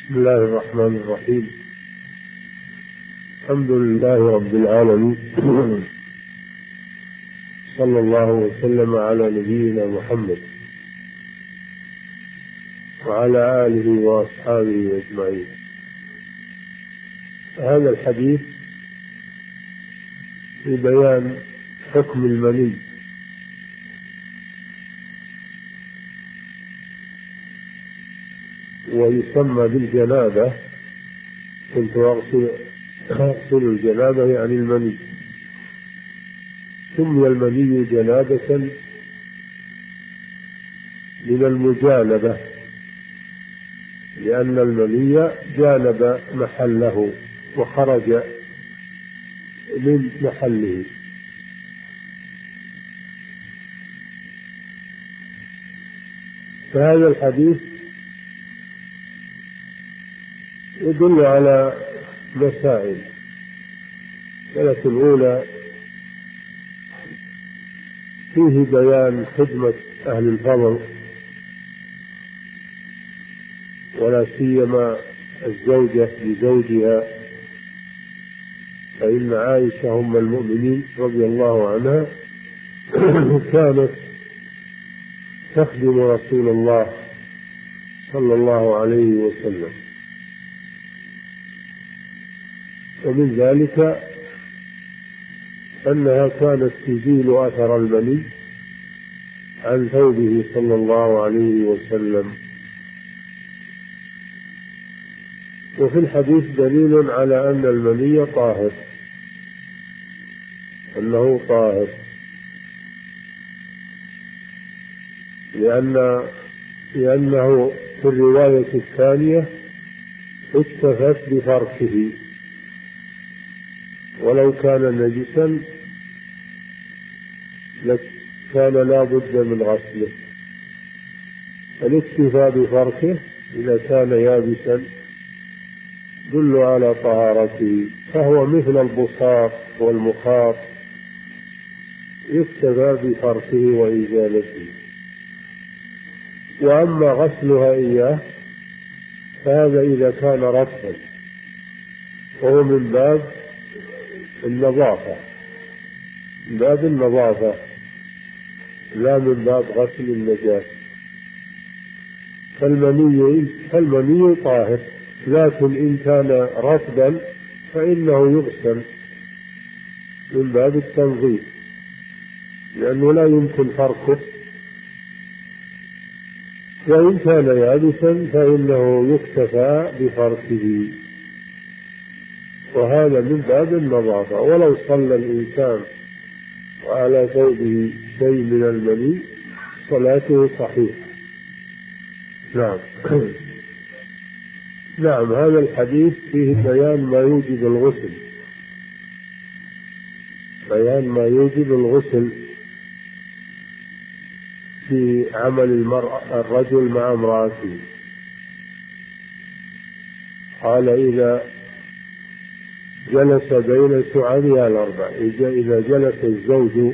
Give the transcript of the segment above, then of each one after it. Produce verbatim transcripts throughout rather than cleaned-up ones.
بسم الله الرحمن الرحيم. الحمد لله رب العالمين، صلى الله وسلم على نبينا محمد وعلى آله وأصحابه أجمعين. هذا الحديث في بيان حكم المني، ويسمى بالجنابة. كنت أغسل أغسل الجنابة يعني المني. سمي المني جنابة من المجانبة، لأن المني جانب محله وخرج من محله. فهذا الحديث يدل على مسائل. المسألة الأولى فيه بيان خدمة أهل الفضل، ولا سيما الزوجة لزوجها، فإن عائشة أم المؤمنين رضي الله عنها كانت تخدم رسول الله صلى الله عليه وسلم، ومن ذلك أنها كانت تزيل أثر المني عن ثوبه صلى الله عليه وسلم. وفي الحديث دليل على أن المني طاهر، أنه طاهر، لأن لأنه في الرواية الثانية اكتفت بفرشه، ولو كان نجسا كان لا بد من غسله. الاكتفاء بفرشه إذا كان يابسا يدل على طهارته، فهو مثل البصاق والمخاط، يكتفى بفرشه وإزالته. وأما غسلها إياه فهذا إذا كان رطبا، وهو من باب النظافة، من باب النظافة لا من باب غسل النجاسة. فالمني فالمني طاهر، لكن إن كان رطبا فإنه يغسل من باب التنظيف، لأنه لا يمكن فركه. وإن كان يابسا فإنه يكتفى بفركه، وهذا من باب النظافة. ولو صلى الإنسان وعلى ثوبه شيء من المني صلاته صحيحة. نعم. نعم، هذا الحديث فيه بيان ما يوجب الغسل، بيان ما يوجب الغسل في عمل المرأة الرجل مع امرأته. قال إذا جلس بين شعبها الأربع، إذا جلس الزوج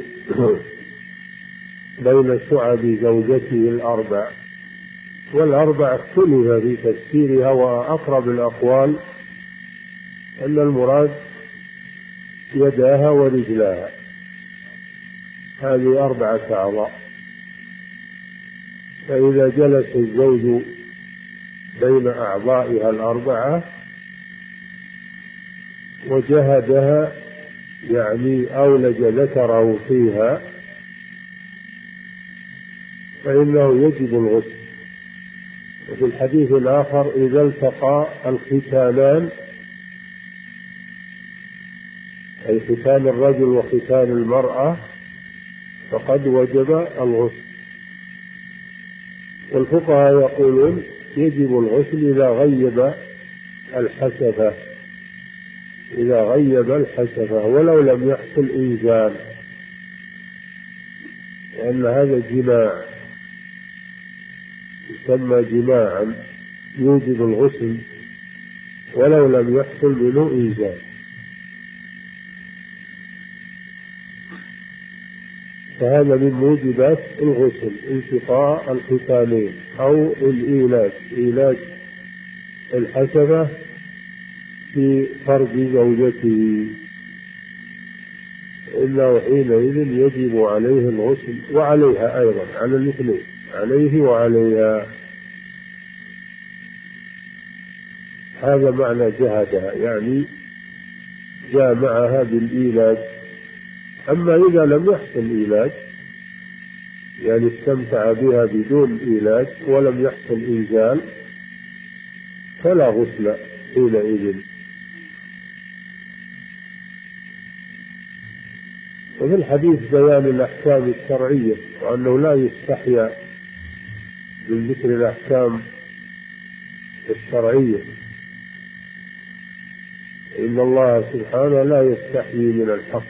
بين شعب زوجته الأربع، والأربع اختلف في تفسيرها، وأقرب الأقوال أن المراد يداها ورجلاها، هذه أربعة أعضاء. فإذا جلس الزوج بين أعضائها الأربعة وجهدها، يعني أولج ذكره فيها، فإنه يجب الغسل. وفي الحديث الآخر إذا التقى الختانان، أي ختان الرجل وختان المرأة، فقد وجب الغسل. والفقهاء يقولون يجب الغسل إذا غيب الحشفة، إذا غيب الحشفة ولو لم يحصل إنزال، لأن هذا جماع يسمى جماعا يوجب الغسل ولو لم يحصل منه إنزال. فهذا من موجبات الغسل، التقاء الختانين أو الإيلاج، إيلاج الحسنة في فرج زوجته، إنه حينئذ يجب عليه الغسل وعليها أيضا، على الاثنين، عليه وعليها. هذا معنى جهدها، يعني جامعها بالإيلاج. أما إذا لم يحصل إيلاج، يعني استمتع بها بدون إيلاج ولم يحصل إنزال، فلا غسل حينئذ. وفي الحديث بيان الأحكام الشرعية، وأنه لا يستحيا من ذكر الأحكام الشرعية، إن الله سبحانه لا يستحيي من الحق.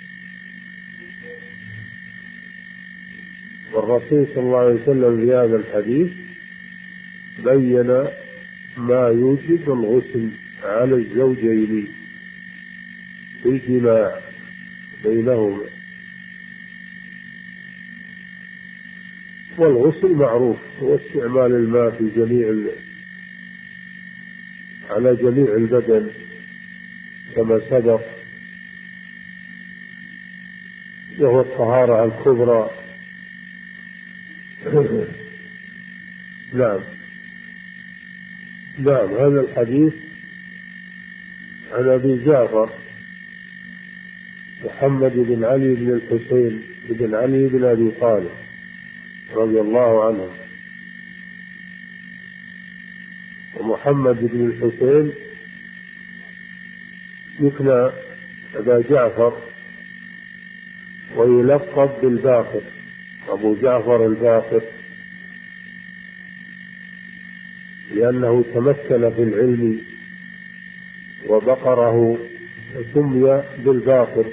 والرسول صلى الله عليه وسلم في هذا الحديث بين ما يوجب الغسل على الزوجين في الجماع بينهما. والغسل معروف هو استعمال الماء في جميع على جميع البدن كما سبق، وهو الطهارة الكبرى. نعم نعم هذا الحديث عن أبي جعفر محمد بن علي بن الحسين بن علي بن أبي طالب رضي الله عنه. ومحمد بن الحسين يكنى أبا جعفر ويلقب بالباقر، أبو جعفر الباقر، لأنه تمثل في العلم وبقره، سمي بالباقر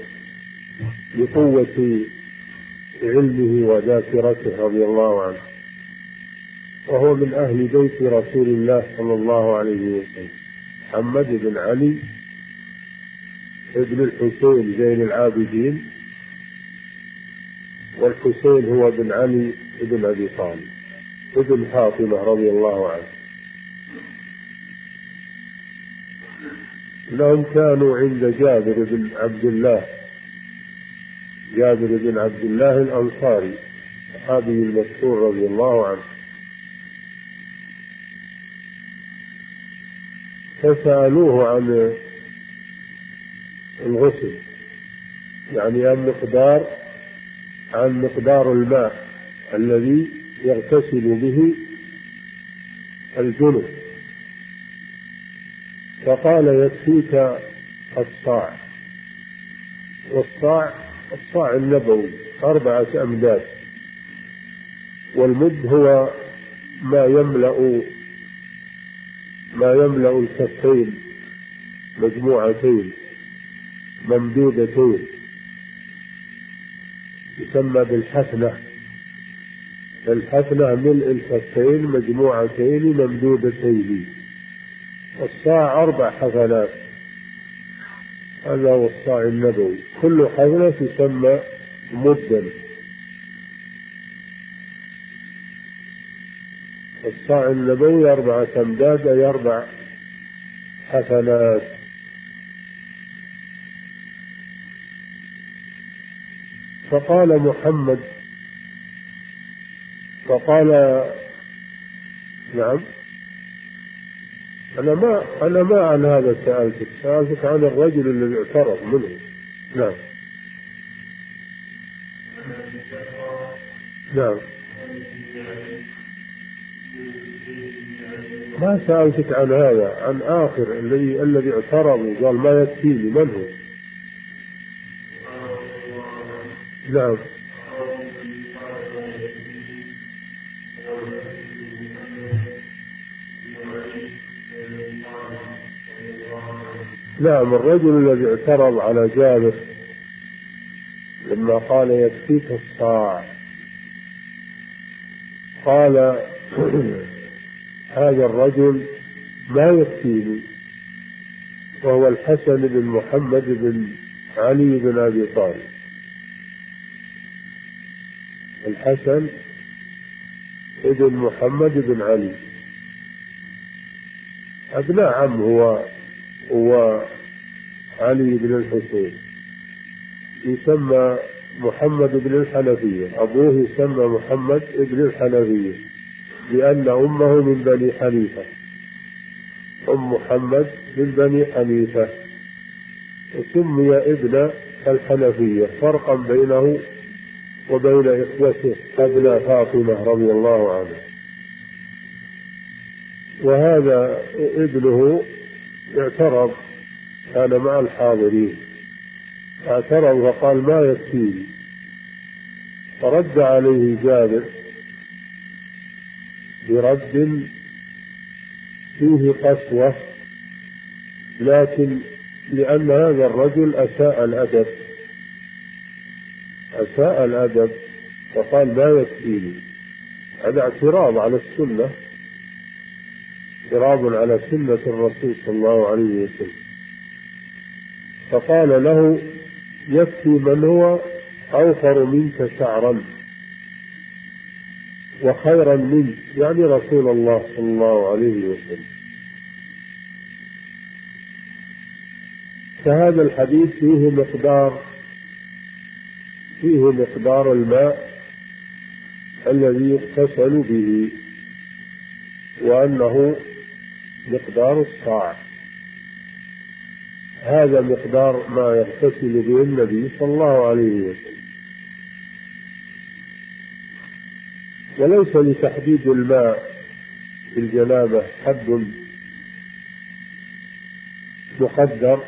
لقوة علمه وذاكرته رضي الله عنه. وهو من أهل بيت رسول الله صلى الله عليه وسلم، محمد بن علي ابن الحسين زين العابدين، والحسين هو بن علي بن أبي طالب ابن فاطمة رضي الله عنه. لهم كانوا عند جابر بن عبد الله، جابر بن عبد الله الأنصاري صحابي المشهور رضي الله عنه، فسألوه عن الغسل، يعني عن مقدار عن مقدار الماء الذي يغتسل به الجنب، فقال يكفيك الصاع، والصاع الصاع النبوي أربعة أمداد، والمد هو ما يملأ ما يملأ الكفين مجموعتين ممدودتين، يسمى بالحفنة. الحفنة ملء الكفين مجموعتين ممدودتين، الصاع أربع حفنات، هذا هو الصاع النبوي، كل حفنة تسمى مدا. الصاع النبوي أربعة أمداد أي أربع حفنات. فقال محمد فقال نعم أنا ما أنا ما عن هذا سألتك، سألتك عن الرجل الذي اعترض منه. نعم نعم ما سألتك عن هذا، عن آخر الذي الذي اعترض وقال ما يكفيني، من هو؟ نعم نعم الرجل الذي اعترض على جابر لما قال يكفيك الصاع، قال هذا الرجل ما يكفيني، وهو الحسن بن محمد بن علي بن أبي طالب. الحسن ابن محمد بن علي أبناء عم هو هو علي بن الحسين، يسمى محمد بن الحنفية، أبوه يسمى محمد بن الحنفية لأن أمه من بني حنيفة، أم محمد من بني حنيفة، وسمي ابن الحنفية فرقا بينه وبين إخوته أبناء فاطمة رضي الله عنها. وهذا ابنه اعترض، كان مع الحاضرين، اعترض وقال ما يكفيني، فرد عليه جابر برد فيه قسوة، لكن لأن هذا الرجل أساء الأدب أساء الأدب فقال ما يكفيني. هذا اعتراض على السنة، اعتراض على سنة الرسول صلى الله عليه وسلم. فقال له يكفي من هو أوفر منك شعرا وخيرا منك، يعني رسول الله صلى الله عليه وسلم. فهذا الحديث فيه مقدار فيه مقدار الماء الذي يغتسل به، وأنه مقدار الصاع، هذا مقدار ما يغتسل به النبي صلى الله عليه وسلم. وليس لتحديد الماء في الجنابة حد مقدر،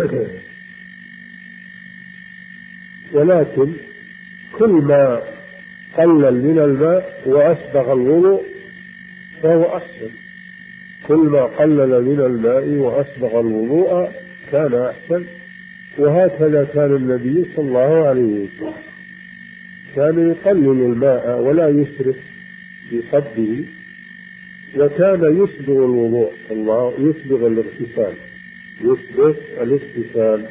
ولكن كل ما قلل من الماء وأسبغ الوضوء فهو أحسن، كل ما قلل من الماء وأسبغ الوضوء كان أحسن. وهكذا كان النبي صلى الله عليه وسلم، كان يقلل الماء ولا يسرف في صبه، وكان يسبغ الوضوء، الله يسبغ الاغتسال يسبغ الاغتسال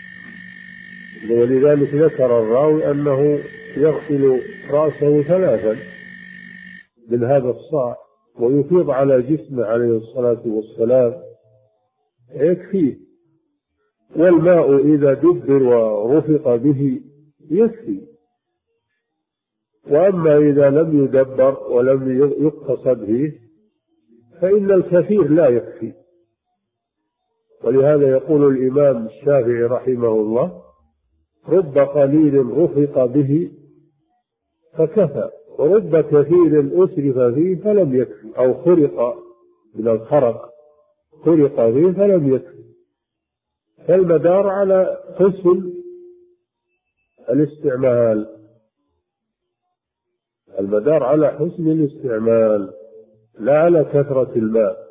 ولذلك ذكر الراوي أنه يغسل رأسه ثلاثا من هذا الصاع ويفيض على جسمه عليه الصلاة والسلام، يكفيه. والماء إذا دبر ورفق به يكفي. وأما إذا لم يدبر ولم يقتصد به فإن الكثير لا يكفي. ولهذا يقول الإمام الشافعي رحمه الله رب قليل رفق به فكفى، ورب كثير أسرف فيه فلم يكفي، أو خرق من الخرق خرق فيه فلم يكفي. فالمدار على حسن الاستعمال، المدار على حسن الاستعمال لا على كثرة الماء.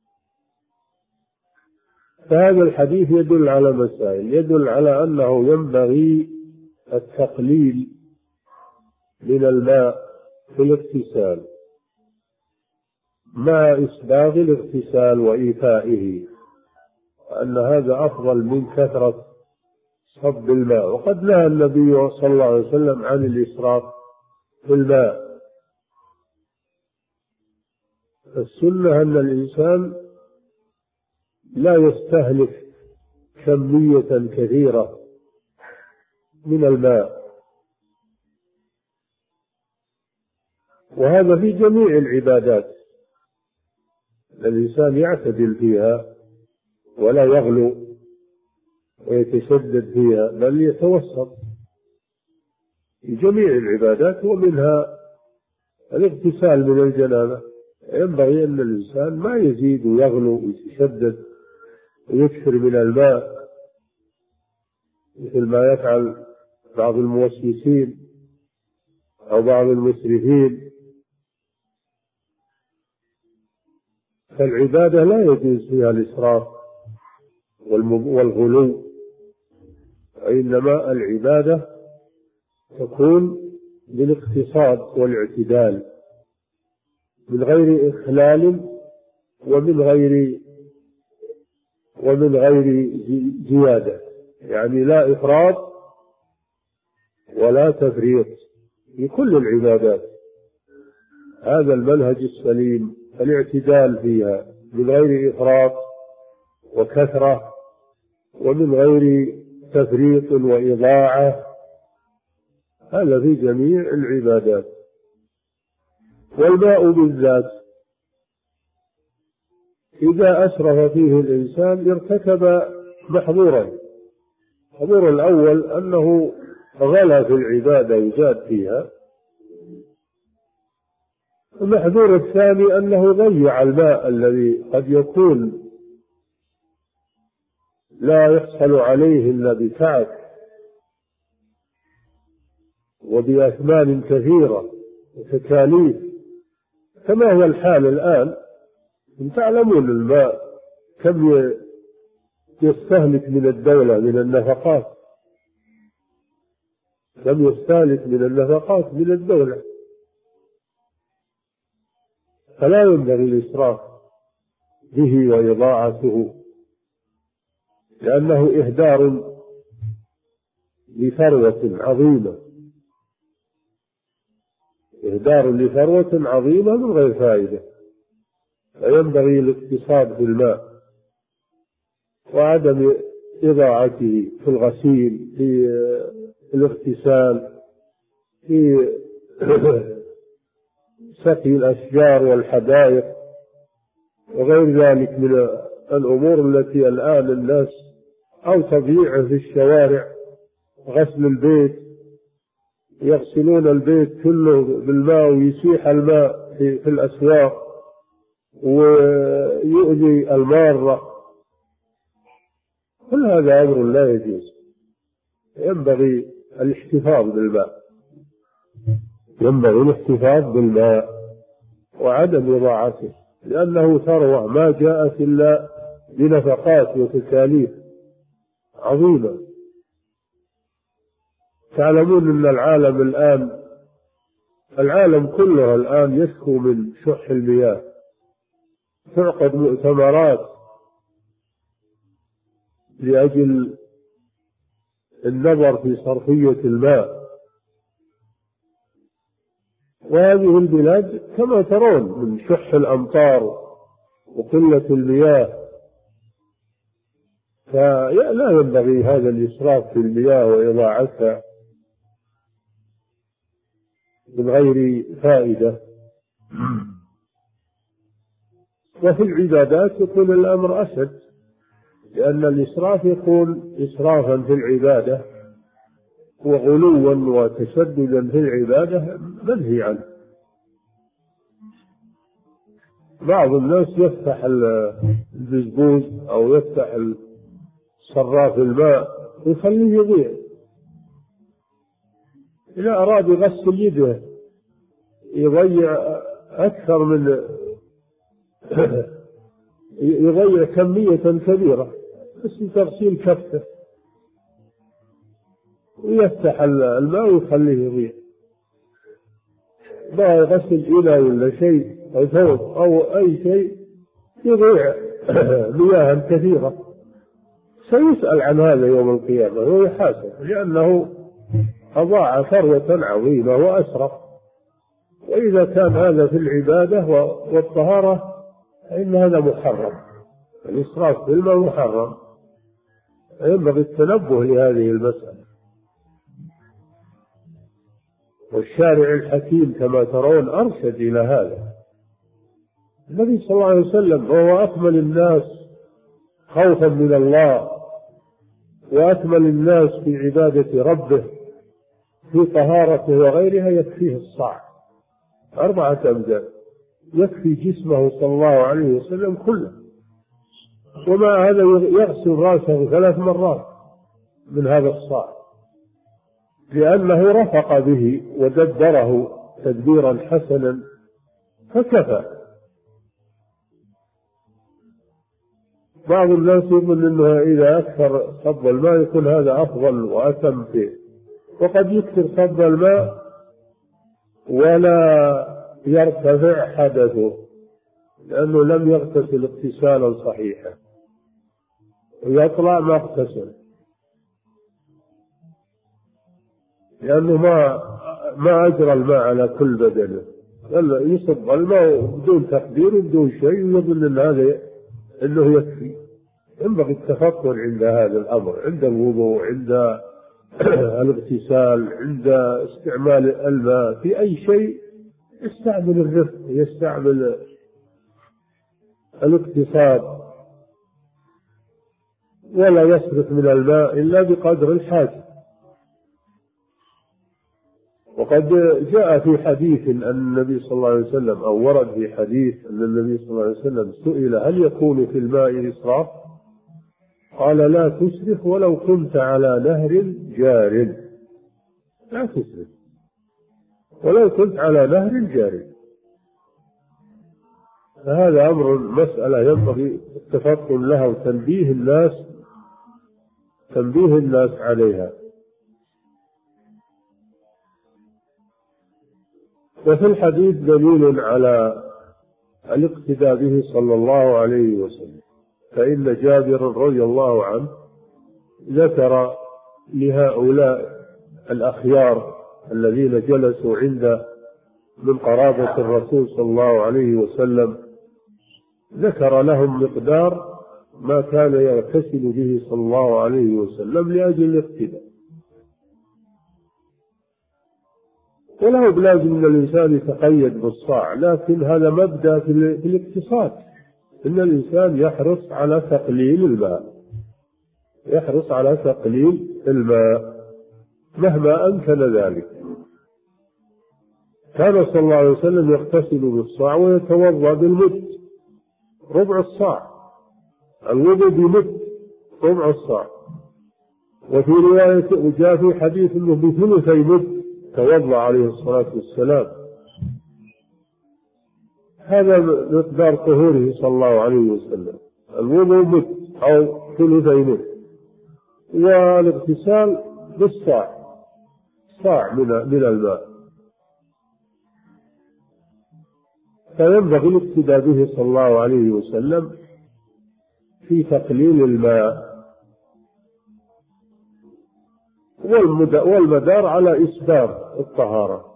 فهذا الحديث يدل على مسائل، يدل على أنه ينبغي التقليل من الماء في الاغتسال مع إسباغ الاغتسال وإيفائه، وأن هذا أفضل من كثرة صب الماء. وقد نهى النبي صلى الله عليه وسلم عن الإسراف في الماء. السنة أن الإنسان لا يستهلك كمية كثيرة من الماء، وهذا في جميع العبادات، الإنسان يعتدل فيها ولا يغلو ويتشدد فيها، بل يتوسط في جميع العبادات، ومنها الاغتسال من الجنابة. ينبغي أن الإنسان ما يزيد ويغلو ويتشدد ويكثر من الماء مثل ما يفعل بعض الموسوسين أو بعض المسرفين. فالعبادة لا يجوز فيها الإسراف والغلو، وإنما العبادة تكون بالاقتصاد والاعتدال من غير إخلال ومن غير ومن غير زيادة، يعني لا إفراط ولا تفريط في كل العبادات. هذا المنهج السليم، الاعتدال فيها. من غير إفراط وكثرة ومن غير تفريط وإضاعة، هذا في جميع العبادات. والماء بالذات إذا أسرف فيه الإنسان ارتكب محظورا. المحظور الأول أنه غلا في العبادة وزاد فيها، المحظور الثاني أنه ضيع الماء الذي قد يكون لا يحصل عليه إلا بتعب وبأثمان كثيرة وتكاليف، كما هو الحال الآن. تعلمون الماء كم يستهلك من الدولة من النفقات، كم يستهلك من النفقات من الدولة، فلا ينبغي الإسراف به وإضاعته، لأنه إهدار لثروة عظيمة، إهدار لثروة عظيمة من غير فائدة. فينبغي الاقتصاد بالماء وعدم إضاعته في الغسيل، في الاغتسال، في سقي الأشجار والحدائق وغير ذلك من الأمور التي الآن الناس أو تضييع في الشوارع. غسل البيت، يغسلون البيت كله بالماء ويسيح الماء في, في الأسواق ويؤذي المارة، كل هذا أمر لا يجوز. ينبغي الاحتفاظ بالماء، ينبغي الاحتفاظ بالماء وعدم إضاعته، لأنه ثروة ما جاءت إلا بنفقات وتكاليف عظيمة. تعلمون أن العالم الآن العالم كله الآن يشكو من شح المياه، تعقد مؤتمرات لأجل النظر في صرفية الماء. وهذه البلاد كما ترون من شح الأمطار وقلة المياه، فلا ينبغي هذا الإسراف في المياه وإضاعتها من غير فائدة. وفي العبادات يكون الأمر أشد، لأن الإسراف يكون إسرافا في العبادة وغلوا وتشددا في العبادة منهي عنه. بعض الناس يفتح البزبوز أو يفتح صراف الماء ويخليه يضيع. إذا أراد يغسل يده يضيع أكثر من يضيع كمية كبيرة بس تغسيل كفه، ويفتح الماء ويخليه يضيع. ما يغسل إناء ولا شيء أو ثوب أو أي شيء يضيع مياه كثيرة، سيسأل عن هذا يوم القيامة ويحاسب، لأنه أضاع ثروة عظيمة وأسرف. وإذا كان هذا في العبادة والطهارة فإن هذا محرم، الإسراف في الماء محرم، ينبغي التنبه لهذه المسألة. والشارع الحكيم كما ترون أرشد إلى هذا. النبي صلى الله عليه وسلم هو أكمل الناس خوفا من الله وأكمل الناس في عبادة ربه في طهارته وغيرها، يكفيه الصاع أربعة أمداد، يكفي جسمه صلى الله عليه وسلم كله، ومع هذا يغسل رأسه ثلاث مرات من هذا الصاع، لأنه رفق به ودبره تدبيرا حسنا فكفى. بعض الناس يظن أنه إذا أكثر صب الماء يكون هذا أفضل وأتم فيه، وقد يكثر صب الماء ولا يرتفع حدثه لأنه لم يغتسل اغتسالا صحيحا ويطلع ما اغتسل، لأنه ما ما أجرى الماء على كل بدنه، يصب الماء بدون تخدير وبدون شيء، ويظن أن هذا أنه يكفي. ينبغي التفكر عند هذا الأمر، عند الوضوء، عند الاغتسال، عند استعمال الماء، في أي شيء يستعمل الرفق، يستعمل الاقتصاد، ولا يصرف من الماء إلا بقدر الحاجة. وقد جاء في حديث أن النبي صلى الله عليه وسلم، أو ورد في حديث أن النبي صلى الله عليه وسلم سئل هل يكون في الماء إسراف؟ قال لا تسرف ولو كنت على نهر جار. لا تسرف ولو كنت على نهر جار. فهذا أمر مسألة ينبغي التفطن لها وتنبيه الناس تنبيه الناس عليها. وفي الحديث دليل على الاقتداء به صلى الله عليه وسلم، فإن جابر رضي الله عنه ذكر لهؤلاء الأخيار الذين جلسوا عنده من قرابة الرسول صلى الله عليه وسلم، ذكر لهم مقدار ما كان يغتسل به صلى الله عليه وسلم لأجل الاقتداء. ولا بلازم أن الإنسان يتقيد بالصاع، لكن هذا مبدأ في الاقتصاد، إن الإنسان يحرص على تقليل الماء، يحرص على تقليل الماء مهما أمكن ذلك. كان صلى الله عليه وسلم يغتسل بالصاع ويتوضأ بالمد، ربع الصاع، الوضوء بمد ربع الصاع. وفي رواية وجاء في حديث أنه بثلثي مد توضأ عليه الصلاة والسلام. هذا مقدار طهوره صلى الله عليه وسلم، الوضوء مد أو ثلثي مد، والاغتسال بالصاع، صاع من من الماء. فينبغي الاقتداء به صلى الله عليه وسلم في تقليل الماء، والمدار على إسباب الطهارة،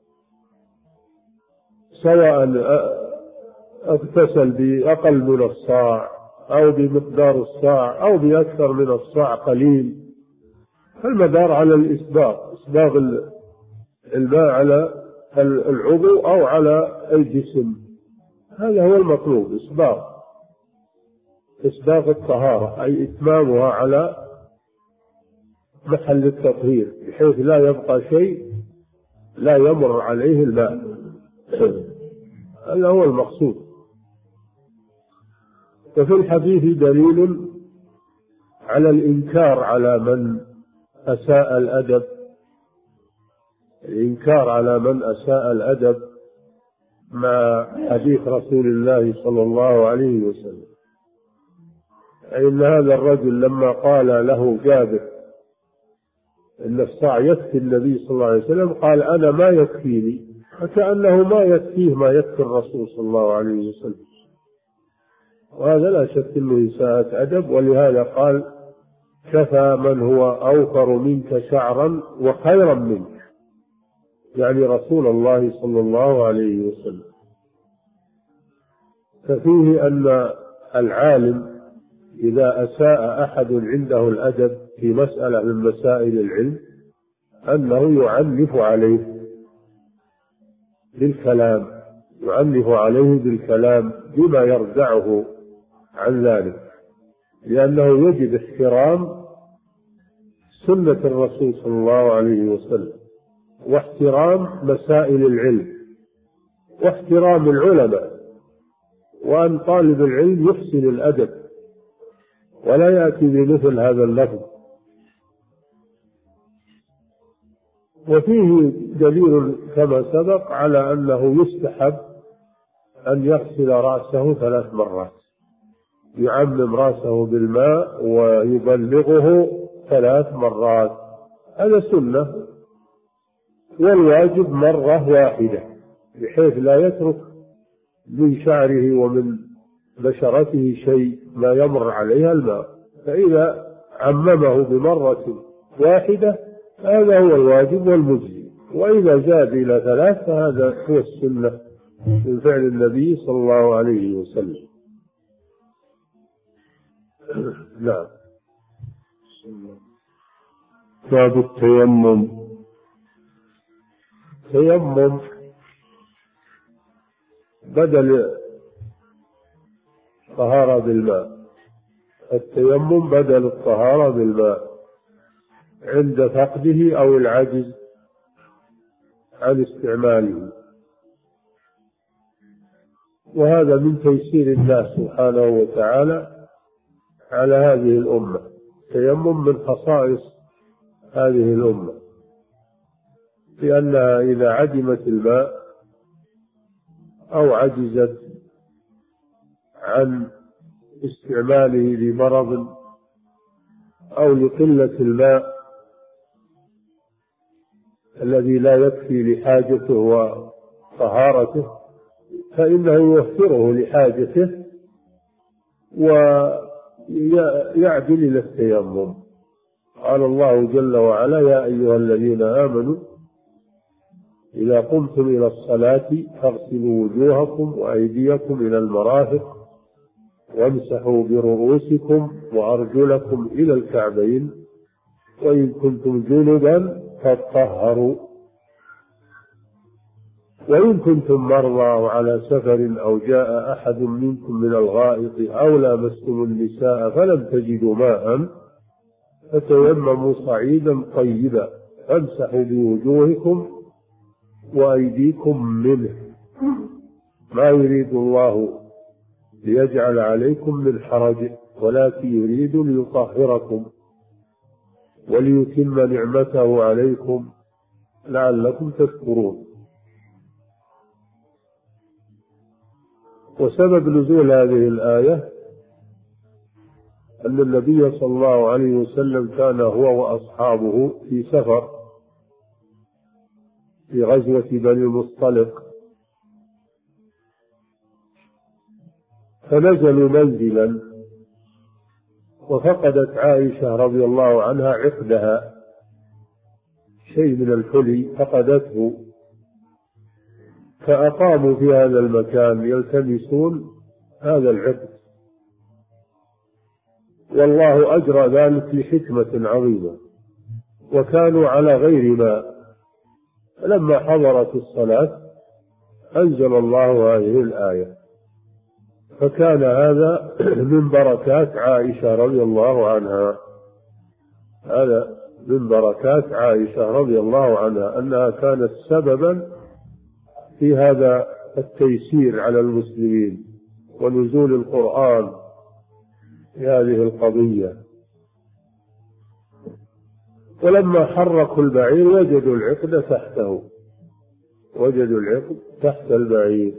سواء اغتسل بأقل من الصاع أو بمقدار الصاع أو بأكثر من الصاع قليل. فالمدار على الإسباغ، إسباغ الماء على العضو أو على الجسم، هذا هو المطلوب، إسباغ إسباغ الطهارة، أي إتمامها على محل التطهير بحيث لا يبقى شيء لا يمر عليه الماء. هذا هو المقصود. وفي الحديث دليل على الإنكار على من أساء الأدب، الإنكار على من أساء الأدب مع حديث رسول الله صلى الله عليه وسلم. إن هذا الرجل لما قال له جابر إن الصاع يكفي النبي صلى الله عليه وسلم، قال أنا ما يكفيني، فكأنه ما يكفيه ما يكفي الرسول صلى الله عليه وسلم. وهذا لا شك أنه إساءة أدب، ولهذا قال كفى من هو أوفر منك شعرا وخيرا منك، يعني رسول الله صلى الله عليه وسلم. ففيه أن العالم إذا أساء أحد عنده الأدب في مسألة من مسائل العلم أنه يعنف عليه بالكلام، يعنف عليه بالكلام بما يردعه عن ذلك، لأنه يجب احترام سنة الرسول صلى الله عليه وسلم، واحترام مسائل العلم، واحترام العلماء، وأن طالب العلم يحسن الأدب ولا يأتي بمثل هذا اللفظ. وفيه دليل كما سبق على أنه يستحب أن يغسل رأسه ثلاث مرات، يعمم رأسه بالماء ويبلغه ثلاث مرات، هذا سنة، والواجب مرة واحدة بحيث لا يترك من شعره ومن بشرته شيء ما يمر عليها الماء. فإذا عممه بمرة واحدة هذا هو الواجب والمجزي، وإذا زاد إلى ثلاث فهذا هو السنة من فعل النبي صلى الله عليه وسلم. نعم. باب التيمم. تيمم بدل الطهارة بالماء. التيمم بدل الطهارة بالماء عند فقده أو العجز عن استعماله، وهذا من تيسير الله سبحانه وتعالى على هذه الأمة. التيمم من خصائص هذه الأمة، لأنها إذا عدمت الماء أو عجزت عن استعماله لمرض أو لقلة الماء الذي لا يكفي لحاجته وطهارته، فإنه يوفره لحاجته ويعدل إلى التيمم. قال الله جل وعلا: يا أيها الذين آمنوا إذا قمتم إلى الصلاة فاغسلوا وجوهكم وأيديكم إلى المرافق وامسحوا برؤوسكم وأرجلكم إلى الكعبين وإن كنتم جنبا فاطهروا وإن كنتم مرضى أو على سفر أو جاء أحد منكم من الغائط أو لامستم النساء فلم تجدوا ماء فتيمموا صعيدا طيبا فامسحوا بوجوهكم وأيديكم منه ما يريد الله ليجعل عليكم من حرج ولكن يريد ليطهركم وليتم نعمته عليكم لعلكم تشكرون. وسبب نزول هذه الآية أن النبي صلى الله عليه وسلم كان هو وأصحابه في سفر في غزوة بني المصطلق، فنزلوا منزلا وفقدت عائشة رضي الله عنها عقدها، شيء من الحلي فقدته، فأقاموا في هذا المكان يلتمسون هذا العقد، والله أجرى ذلك لحكمة عظيمة، وكانوا على غير ماء. لما حضرت الصلاة أنزل الله هذه الآية، فكان هذا من بركات عائشة رضي الله عنها. هذا من بركات عائشة رضي الله عنها أنها كانت سببا في هذا التيسير على المسلمين ونزول القرآن في هذه القضية. ولما حركوا البعير وجدوا العقد تحته، وجدوا العقد تحت البعير.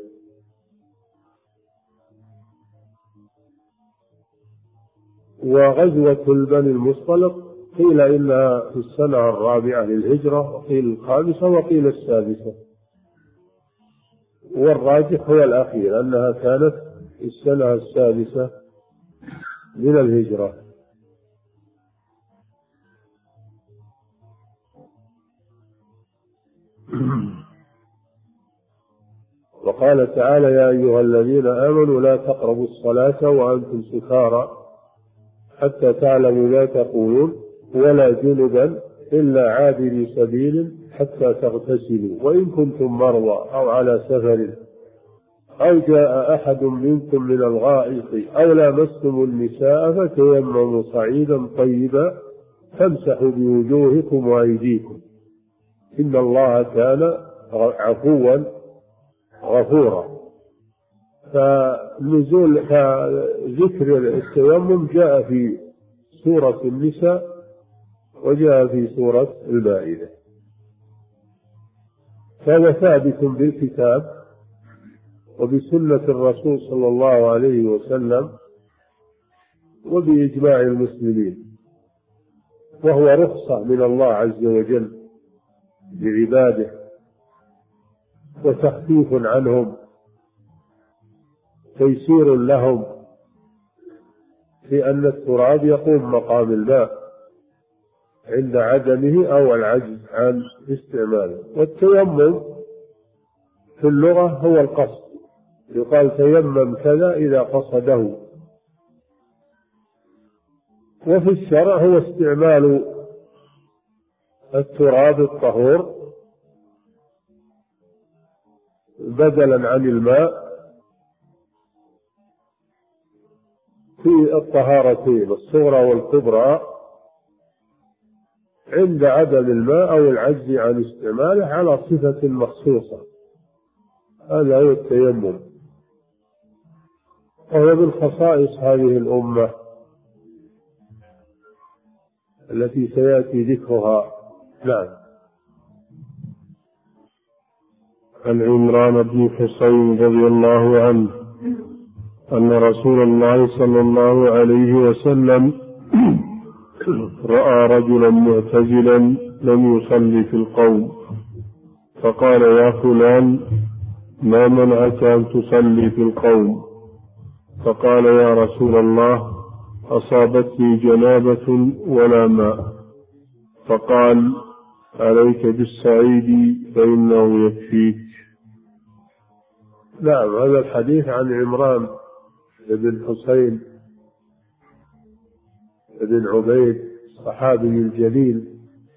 وغزوة بني المصطلق قيل إنها في السنة الرابعة للهجرة، وقيل الخامسة، وقيل السادسة، والراجح هو الأخير أنها كانت في السنة السادسة من الهجرة. وقال تعالى: يا أيها الذين آمنوا لا تقربوا الصلاة وأنتم سكارى حتى تعلموا ما تقولون ولا جنبا إلا عابري سبيل حتى تغتسلوا وإن كنتم مرضى أو على سفر أو جاء أحد منكم من الغائط أو لامستم النساء فتيمموا صعيدا طيبا فامسحوا بوجوهكم وأيديكم إن الله كان عفوا غفورا. فنزول فذكر التيمم جاء في سورة النساء وجاء في سورة المائدة، فهو ثابت بالكتاب وبسنة الرسول صلى الله عليه وسلم وبإجماع المسلمين، وهو رخصة من الله عز وجل لعباده وتخفيف عنهم، تيسير لهم في أن التراب يقوم مقام الماء عند عدمه أو العجز عن استعماله. والتيمم في اللغة هو القصد، يقال تيمم كذا إذا قصده، وفي الشرع هو استعمال التراب الطهور بدلا عن الماء في الطهارتين الصغرى والكبرى عند عدم الماء أو العجز عن استعماله على صفة مخصوصة. هذا هو التيمم، وهو من خصائص هذه الأمة التي سيأتي ذكرها. نعم. عن عمران بن حصين رضي الله عنه أن رسول الله صلى الله عليه وسلم رأى رجلا معتزلا لم يصلي في القوم، فقال: يا فلان، ما منعك أن تصلي في القوم؟ فقال: يا رسول الله، أصابتني جنابة ولا ماء. فقال: عليك بالصعيد فإنه يكفيك. نعم. هذا الحديث عن عمران بن حصين بن عبيد الصحابي الجليل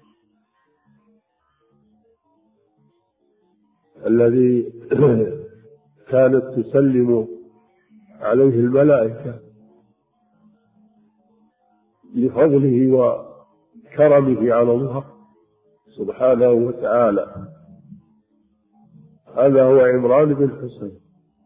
الذي كانت تسلم عليه الملائكة لفضله وكرمه على الله سبحانه وتعالى. هذا هو عمران بن حصين،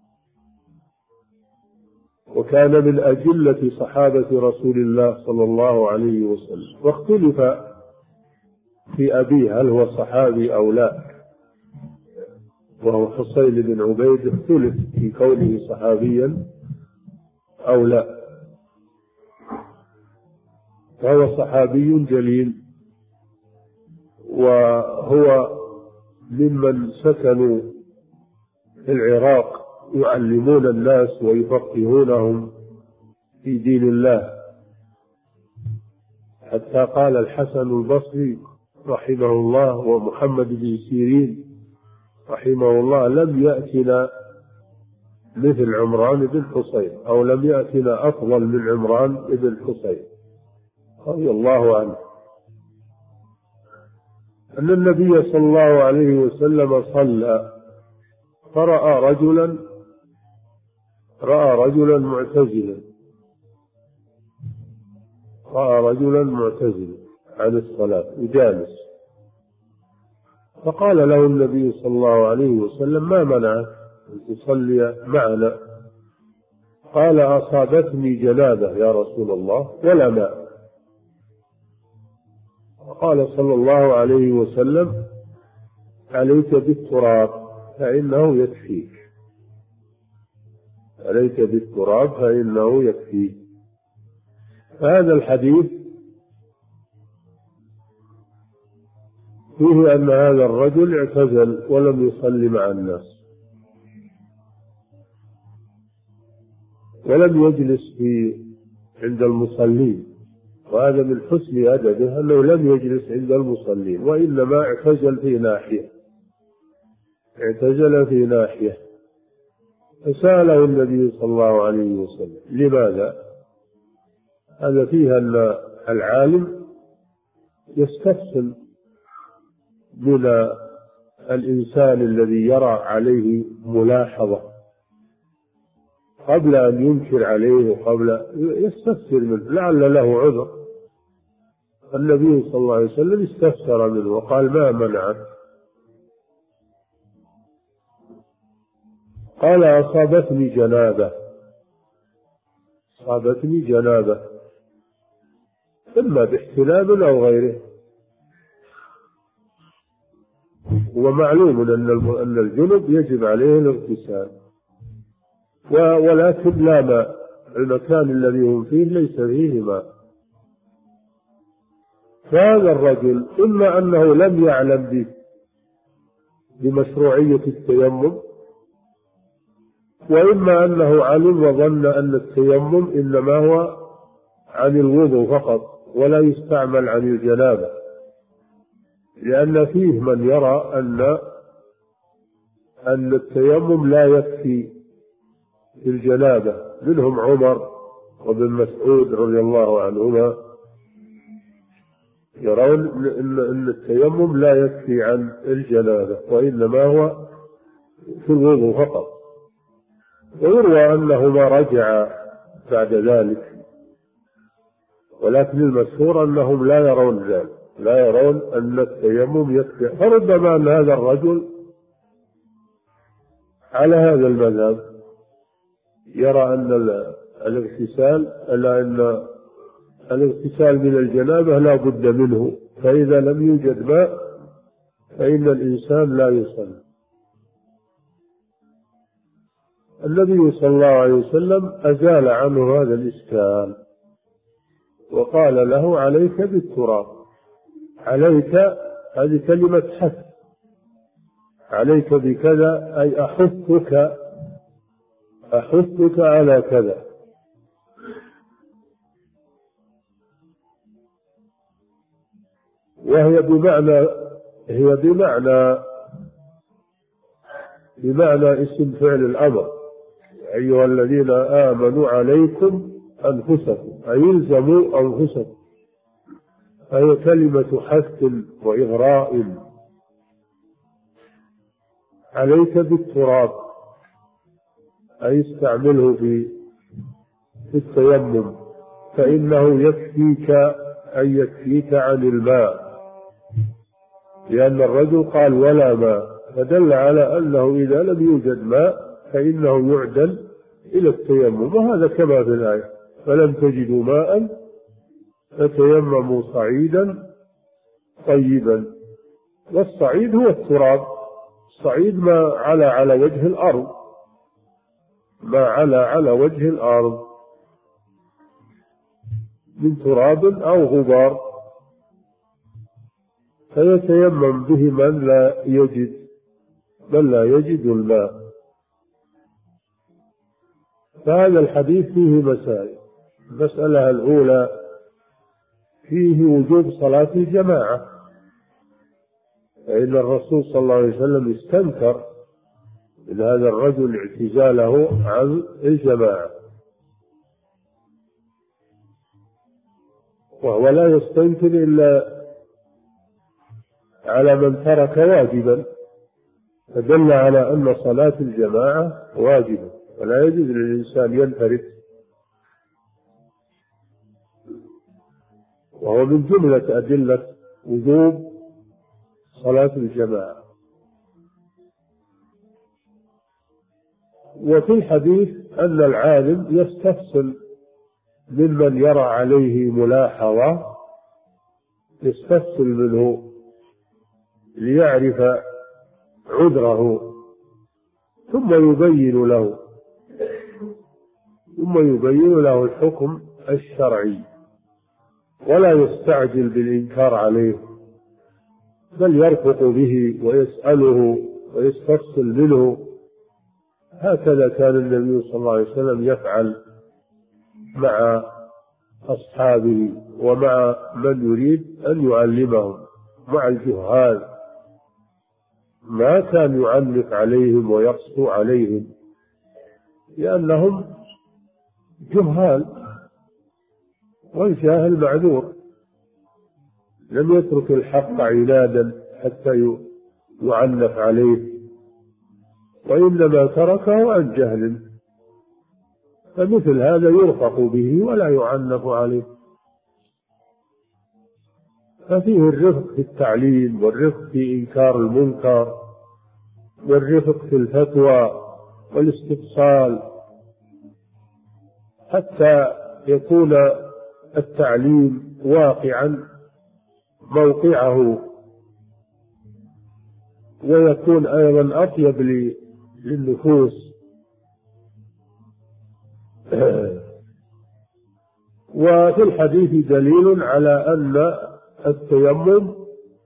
وكان من أجلة صحابة رسول الله صلى الله عليه وسلم. واختلف في أبيه هل هو صحابي أو لا، وهو حصين بن عبيد اختلف في كونه صحابيا أو لا، فهو صحابي جليل، وهو ممن سكنوا في العراق يعلمون الناس ويفقهونهم في دين الله، حتى قال الحسن البصري رحمه الله ومحمد بن سيرين رحمه الله: لم يأتنا مثل عمران بن حصين، أو لم يأتنا أفضل من عمران بن حصين رضي الله عنه. أن النبي صلى الله عليه وسلم صلى فرأى رجلا رأى رجلا معتزلا رأى رجلا معتزلا عن الصلاة جالس، فقال له النبي صلى الله عليه وسلم: ما منعك أن تصلي معنا؟ قال: أصابتني جنابة يا رسول الله ولا ماء. قال صلى الله عليه وسلم: عليك بالتراب فإنه يكفيك، عليك بالتراب فإنه يكفيك. فهذا الحديث فيه أن هذا الرجل اعتزل ولم يصلي مع الناس، ولم يجلس في عند المصلين، وهذا من حسن أدبه أنه لم يجلس عند المصلين، وإنما اعتزل في ناحية اعتزل في ناحية فسأله النبي صلى الله عليه وسلم: لماذا؟ هذا فيه أن العالم يستفسر من الإنسان الذي يرى عليه ملاحظة قبل أن ينكر عليه، وقبل يستفسر منه لعل له عذر. النبي صلى الله عليه وسلم استفسر منه وقال: ما منعك؟ قال: أصابتني جنابة أصابتني جنابة إما باحتلام أو غيره. ومعلوم أن الجنب يجب عليه الاغتسال، ولكن لا ماء، المكان الذي هم فيه ليس فيه ماء. فهذا الرجل إما أنه لم يعلم بمشروعية التيمم، وإما أنه علم وظن أن التيمم إنما هو عن الوضوء فقط ولا يستعمل عن الجنابة، لأن فيه من يرى أن أن التيمم لا يكفي في الجنابة، منهم عمر وابن مسعود رضي الله عنهما يرون أن التيمم لا يكفي عن الجنابة وإنما هو في الوضوء فقط. ويروى أنهما رجع بعد ذلك، ولكن المشهور أنهم لا يرون ذلك، لا يرون أن التيمم يكفي. فربما أن هذا الرجل على هذا المذهب يرى أن الاغتسال ألا أن الاغتسال من الجنابة لا بد منه، فإذا لم يوجد ماء فإن الإنسان لا يصلي. النبي صلى الله عليه وسلم أزال عنه هذا الإشكال وقال له عليك بالتراب. عليك هذه كلمة حث، عليك بكذا أي أحثك أحثك على كذا. وهي بمعنى هي بمعنى بمعنى اسم فعل الأمر، أيها الذين آمنوا عليكم أنفسكم، أي يلزموا أنفسكم. هي كلمة حث وإغراء. عليك بالتراب أي استعمله في التيمم فإنه يكفيك أي يكفيك عن الماء، لأن الرجل قال ولا ماء، فدل على أنه إذا لم يوجد ماء فإنه يعدل إلى التيمم، وهذا كما في الآية فلم تجدوا ماء فتيمموا صعيدا طيبا. والصعيد هو التراب، الصعيد ما على على وجه الأرض، ما على على وجه الأرض من تراب أو غبار، فيتيمم به من لا يجد من لا يجد الماء. فهذا الحديث فيه مسائل. المسألة الأولى فيه وجوب صلاة الجماعة، فإن الرسول صلى الله عليه وسلم استنكر من هذا الرجل اعتزاله عن الجماعة، وهو لا يستنكر إلا على من ترك واجبا، فدل على أن صلاة الجماعة واجبة ولا يجوز للإنسان ينفرد، وهو من جملة أدلة وجوب صلاة الجماعة. وفي الحديث أن العالم يستفصل ممن يرى عليه ملاحظة، يستفصل منه ليعرف عذره ثم يبين له ثم يبين له الحكم الشرعي، ولا يستعجل بالإنكار عليه، بل يرفق به ويسأله ويستفصل منه. هكذا كان النبي صلى الله عليه وسلم يفعل مع أصحابه ومع من يريد أن يعلمهم. مع الجهال ما كان يعنف عليهم ويقسو عليهم لأنهم جهال، والجاهل معذور، لم يترك الحق عنادا حتى يعنف عليه، وإنما تركه عن جهل، فمثل هذا يرفق به ولا يعنف عليه. ففيه الرفق في التعليم، والرفق في إنكار المنكر، والرفق في الفتوى والاستفصال، حتى يكون التعليم واقعا موقعه، ويكون أيضا أطيب للنفوس. وفي الحديث دليل على أن التيمم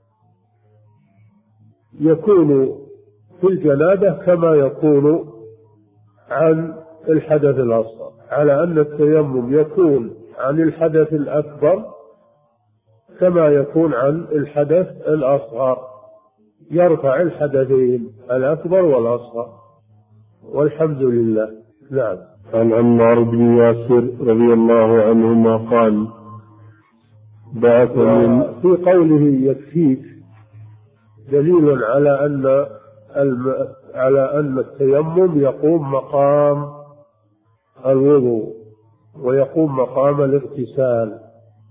يكون في الجنابة كما يكون عن الحدث الأصغر، على أن التيمم يكون عن الحدث الأكبر كما يكون عن الحدث الأصغر، يرفع الحدثين الأكبر والأصغر، والحمد لله. نعم. عن عمار بن ياسر رضي الله عنهما قال: بعث من في قوله يكفيك دليل على أن الم... على أن التيمم يقوم مقام الوضوء ويقوم مقام الاغتسال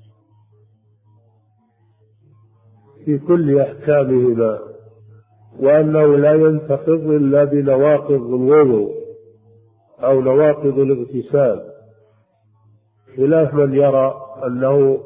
في كل أحكامهما، وأنه لا ينتقض إلا بنواقض الوضوء أو نواقض الاغتسال، خلاف من يرى أنه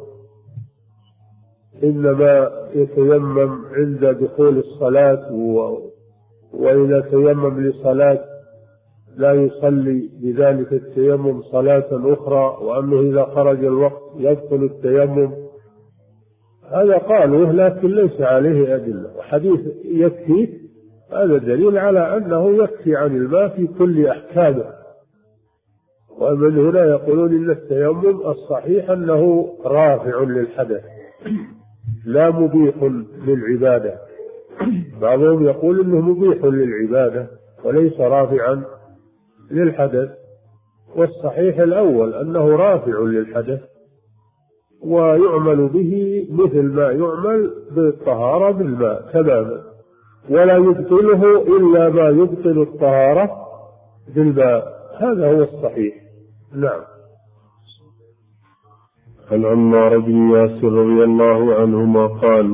إنما يتيمم عند دخول الصلاة، وإذا تيمم لصلاة لا يصلي بذلك التيمم صلاة أخرى، وأنه إذا خرج الوقت يدخل التيمم. هذا قالوه لكن ليس عليه أدلة. وحديث يكفي هذا دليل على أنه يكفي عن الماء في كل أحكامه. ومن هنا يقولون إن التيمم الصحيح أنه رافع للحدث لا مبيح للعبادة. بعضهم يقول إنه مبيح للعبادة وليس رافعا للحدث، والصحيح الأول أنه رافع للحدث ويعمل به مثل ما يعمل بالطهارة بالماء تماما، ولا يبطله إلا ما يبطل الطهارة بالماء. هذا هو الصحيح. نعم. عن عمار بن ياسر رضي الله عنهما قال: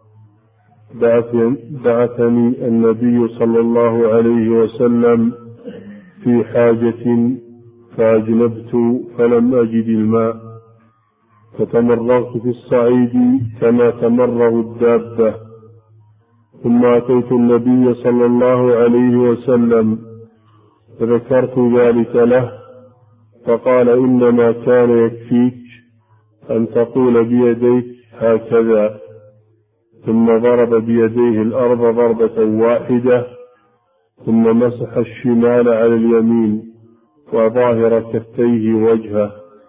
بعثني النبي صلى الله عليه وسلم في حاجة فأجنبت فلم أجد الماء، فتمرغت في الصعيد كما تمرغ الدابة، ثم أتيت النبي صلى الله عليه وسلم فذكرت ذلك له، فقال: إنما كان يكفيك أن تقول بيديك هكذا، ثم ضرب بيديه الأرض ضربة واحدة، ثم مسح الشمال على اليمين وظاهر كفيه وجهه.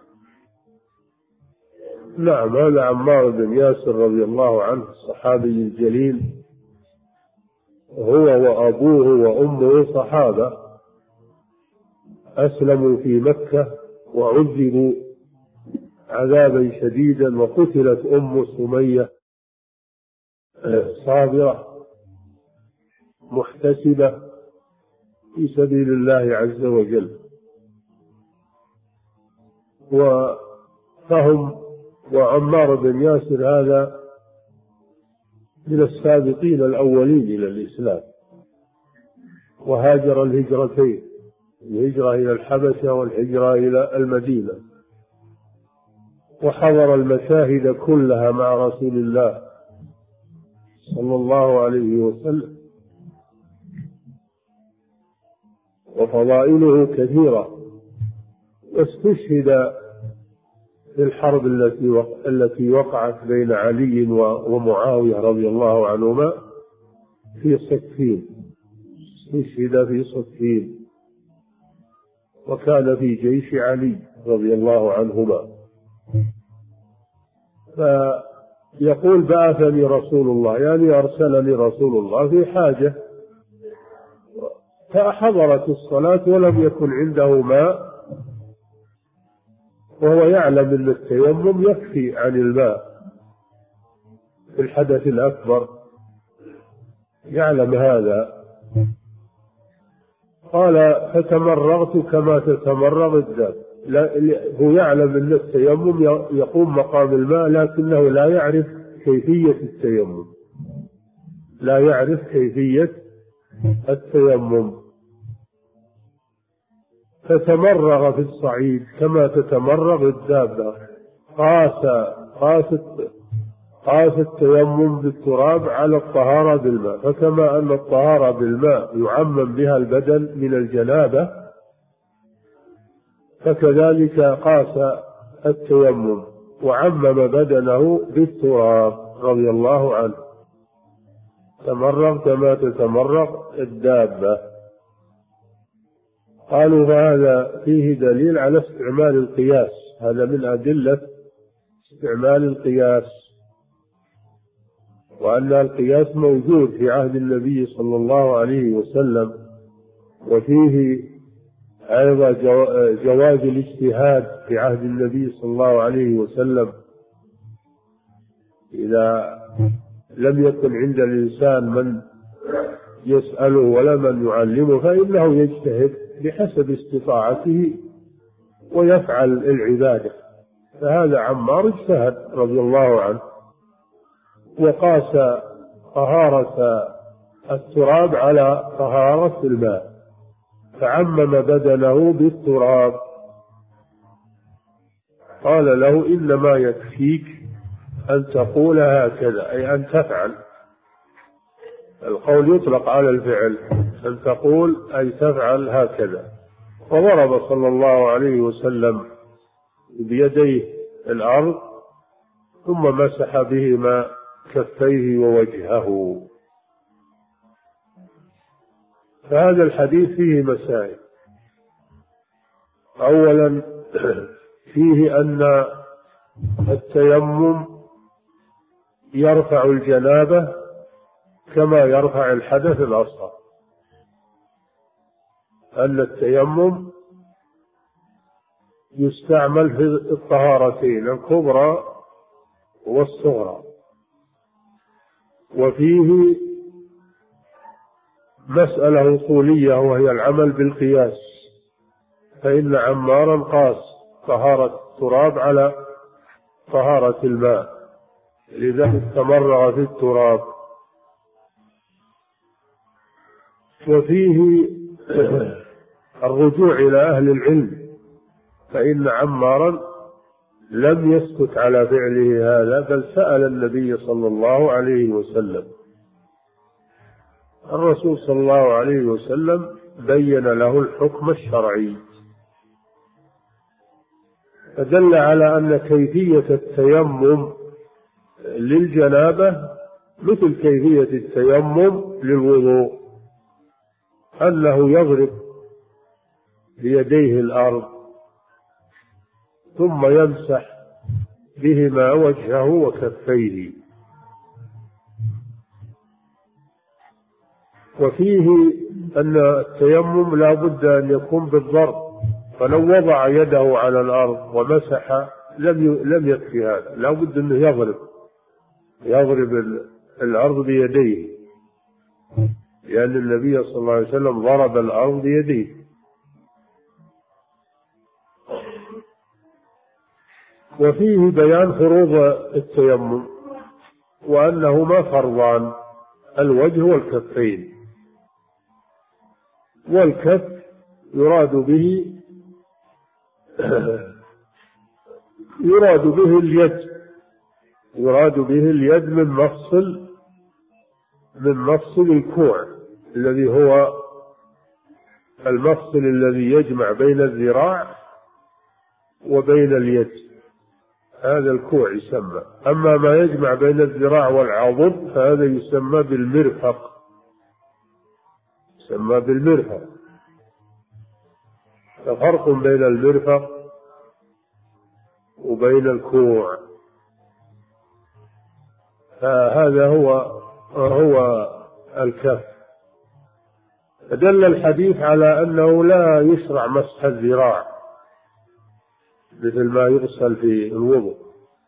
نعم. هذا عمار بن ياسر رضي الله عنه الصحابي الجليل، هو وأبوه وأمه صحابة أسلموا في مكة وعذبوا عذابا شديدا، وقتلت أم سمية صابرة محتسبة في سبيل الله عز وجل. وفهم وعمار بن ياسر هذا من السابقين الأولين إلى الإسلام، وهاجر الهجرتين، الهجرة إلى الحبشة والهجرة إلى المدينة، وحضر المشاهد كلها مع رسول الله صلى الله عليه وسلم، وفضائله كثيرة. واستشهد في الحرب التي التي وقعت بين علي ومعاوية رضي الله عنهما في صفين، استشهد في صفين، وكان في جيش علي رضي الله عنهما. فيقول: بعثني رسول الله، يعني أرسلني رسول الله في حاجة، فحضرت الصلاة ولم يكن عنده ماء، وهو يعلم أن التيمم يكفي عن الماء في الحدث الأكبر، يعلم هذا. قال: فتمرغت كما تتمرغ الدابة. هو يعلم أن التيمم يقوم مقام الماء، لكنه لا يعرف كيفية التيمم، لا يعرف كيفية التيمم. فتمرغ في الصعيد كما تتمرغ الدابة. قاس قاس قاس التيمم بالتراب على الطهارة بالماء، فكما أن الطهارة بالماء يعمم بها البدن من الجنابة، فكذلك قاس التيمم وعمم بدنه بالتراب رضي الله عنه. تمرغ كما تتمرغ الدابة. قالوا: فهذا فيه دليل على استعمال القياس، هذا من أدلة استعمال القياس، وأن القياس موجود في عهد النبي صلى الله عليه وسلم، وفيه أيضا جواز الاجتهاد في عهد النبي صلى الله عليه وسلم، إذا لم يكن عند الإنسان من يسأله ولا من يعلمه فإنه يجتهد بحسب استطاعته ويفعل العبادة. فهذا عمار اجتهد رضي الله عنه وقاس طهارة التراب على طهارة الماء، فعمم بدنه بالتراب. قال له إنما يكفيك أن تقول هكذا، أي أن تفعل. القول يطلق على الفعل، أن تقول أي تفعل هكذا. وضرب صلى الله عليه وسلم بيديه الأرض ثم مسح بهما كفيه ووجهه. فهذا الحديث فيه مسائل. أولا فيه أن التيمم يرفع الجنابة كما يرفع الحدث الأصغر، أن التيمم يستعمل في الطهارتين الكبرى والصغرى. وفيه مسألة أصولية وهي العمل بالقياس، فإن عمارا قاس طهارة التراب على طهارة الماء، لذلك تمرغ في التراب. وفيه الرجوع إلى أهل العلم، فإن عمارا لم يسكت على فعله هذا بل سأل النبي صلى الله عليه وسلم. الرسول صلى الله عليه وسلم بين له الحكم الشرعي، فدل على أن كيفية التيمم للجنابة مثل كيفية التيمم للوضوء، أنه يضرب بيديه الأرض ثم يمسح بهما وجهه وكفيه. وفيه أن التيمم لا بد أن يكون بالضرب، فلو وضع يده على الأرض ومسح لم لم يكفي هذا، لا بد أنه يضرب يضرب الأرض بيديه، لأن النبي صلى الله عليه وسلم ضرب الأرض بيديه. وفيه بيان فروض التيمم وأنهما فرضان، الوجه والكفين. والكف يراد به يراد به اليد يراد به اليد من مفصل من مفصل الكوع الذي هو المفصل الذي يجمع بين الذراع وبين اليد، هذا الكوع يسمى. أما ما يجمع بين الذراع والعضد فهذا يسمى بالمرفق يسمى بالمرفق ففرق بين المرفق وبين الكوع. فهذا هو هو الكف. فدل الحديث على أنه لا يشرع مسح الذراع مثل ما يغسل في الوضوء،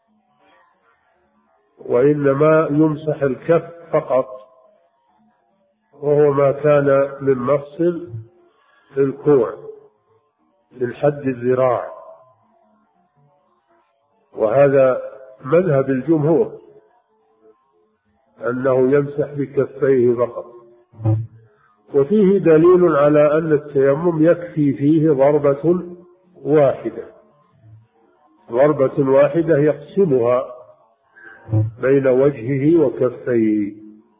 وإنما يمسح الكف فقط، وهو ما كان من مفصل الكوع من حد الذراع، وهذا مذهب الجمهور أنه يمسح بكفيه فقط. وفيه دليل على أن التيمم يكفي فيه ضربة واحدة ضربة واحدة يقسمها بين وجهه وكفيه،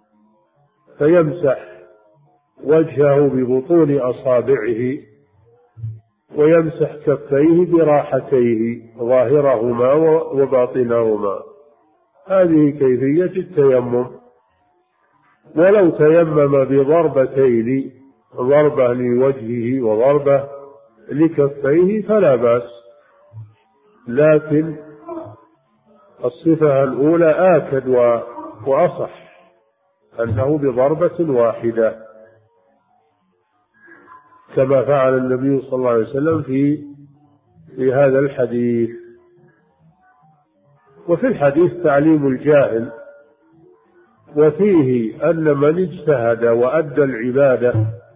فيمسح وجهه ببطون أصابعه ويمسح كفيه براحتيه ظاهرهما وباطنهما. هذه كيفية التيمم. ولو تيمم بضربتين، ضربة لوجهه وضربة لكفيه فلا بأس، لكن الصفة الأولى آكد وأصح، أنه بضربة واحدة كما فعل النبي صلى الله عليه وسلم في في هذا الحديث. وفي الحديث تعليم الجاهل، وفيه أن من اجتهد وأدى العبادة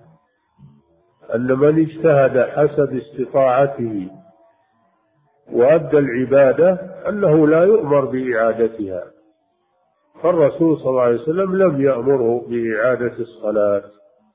أن من اجتهد حسب استطاعته وأدى العبادة أنه لا يؤمر بإعادتها، فالرسول صلى الله عليه وسلم لم يأمره بإعادة الصلاة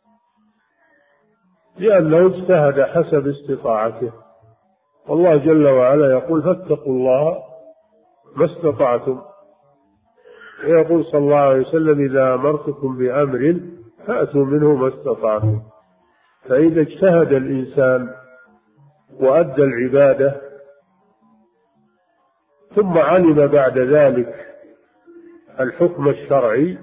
لأنه اجتهد حسب استطاعته. والله جل وعلا يقول فاتقوا الله ما استطعتم، ويقول صلى الله عليه وسلم إذا أمرتكم بأمر فأتوا منه ما استطعتم. فإذا اجتهد الإنسان وأدى العبادة ثم علم بعد ذلك الحكم الشرعي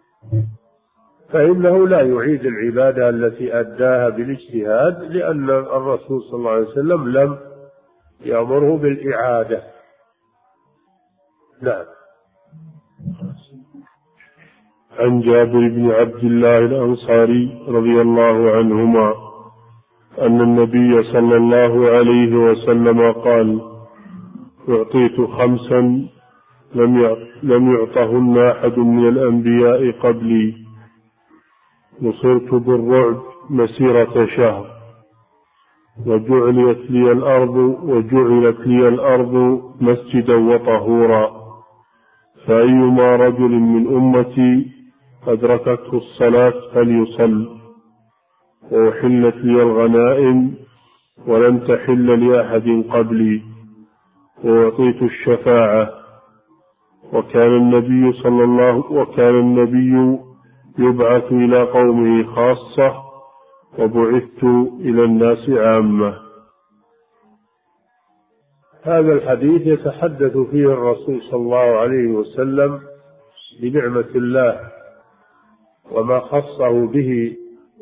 فإنه لا يعيد العبادة التي أداها بالاجتهاد، لأن الرسول صلى الله عليه وسلم لم يأمره بالإعادة. نعم. عن جابر بن عبد الله الأنصاري رضي الله عنهما أن النبي صلى الله عليه وسلم قال: أعطيت خمسا لم يعطهن أحد من الأنبياء قبلي، نصرت بالرعب مسيرة شهر، وجعلت لي الأرض وجعلت لي الأرض مسجدا وطهورا، فأيما رجل من أمتي أدركته الصلاة فليصل، وأحلت لي الغنائم ولم تحل لأحد قبلي، وأعطيت الشفاعة، وكان النبي صلى الله وكان النبي يبعث إلى قومه خاصة، وبعثت إلى الناس عامة. هذا الحديث يتحدث فيه الرسول صلى الله عليه وسلم بنعمة الله وما خصه به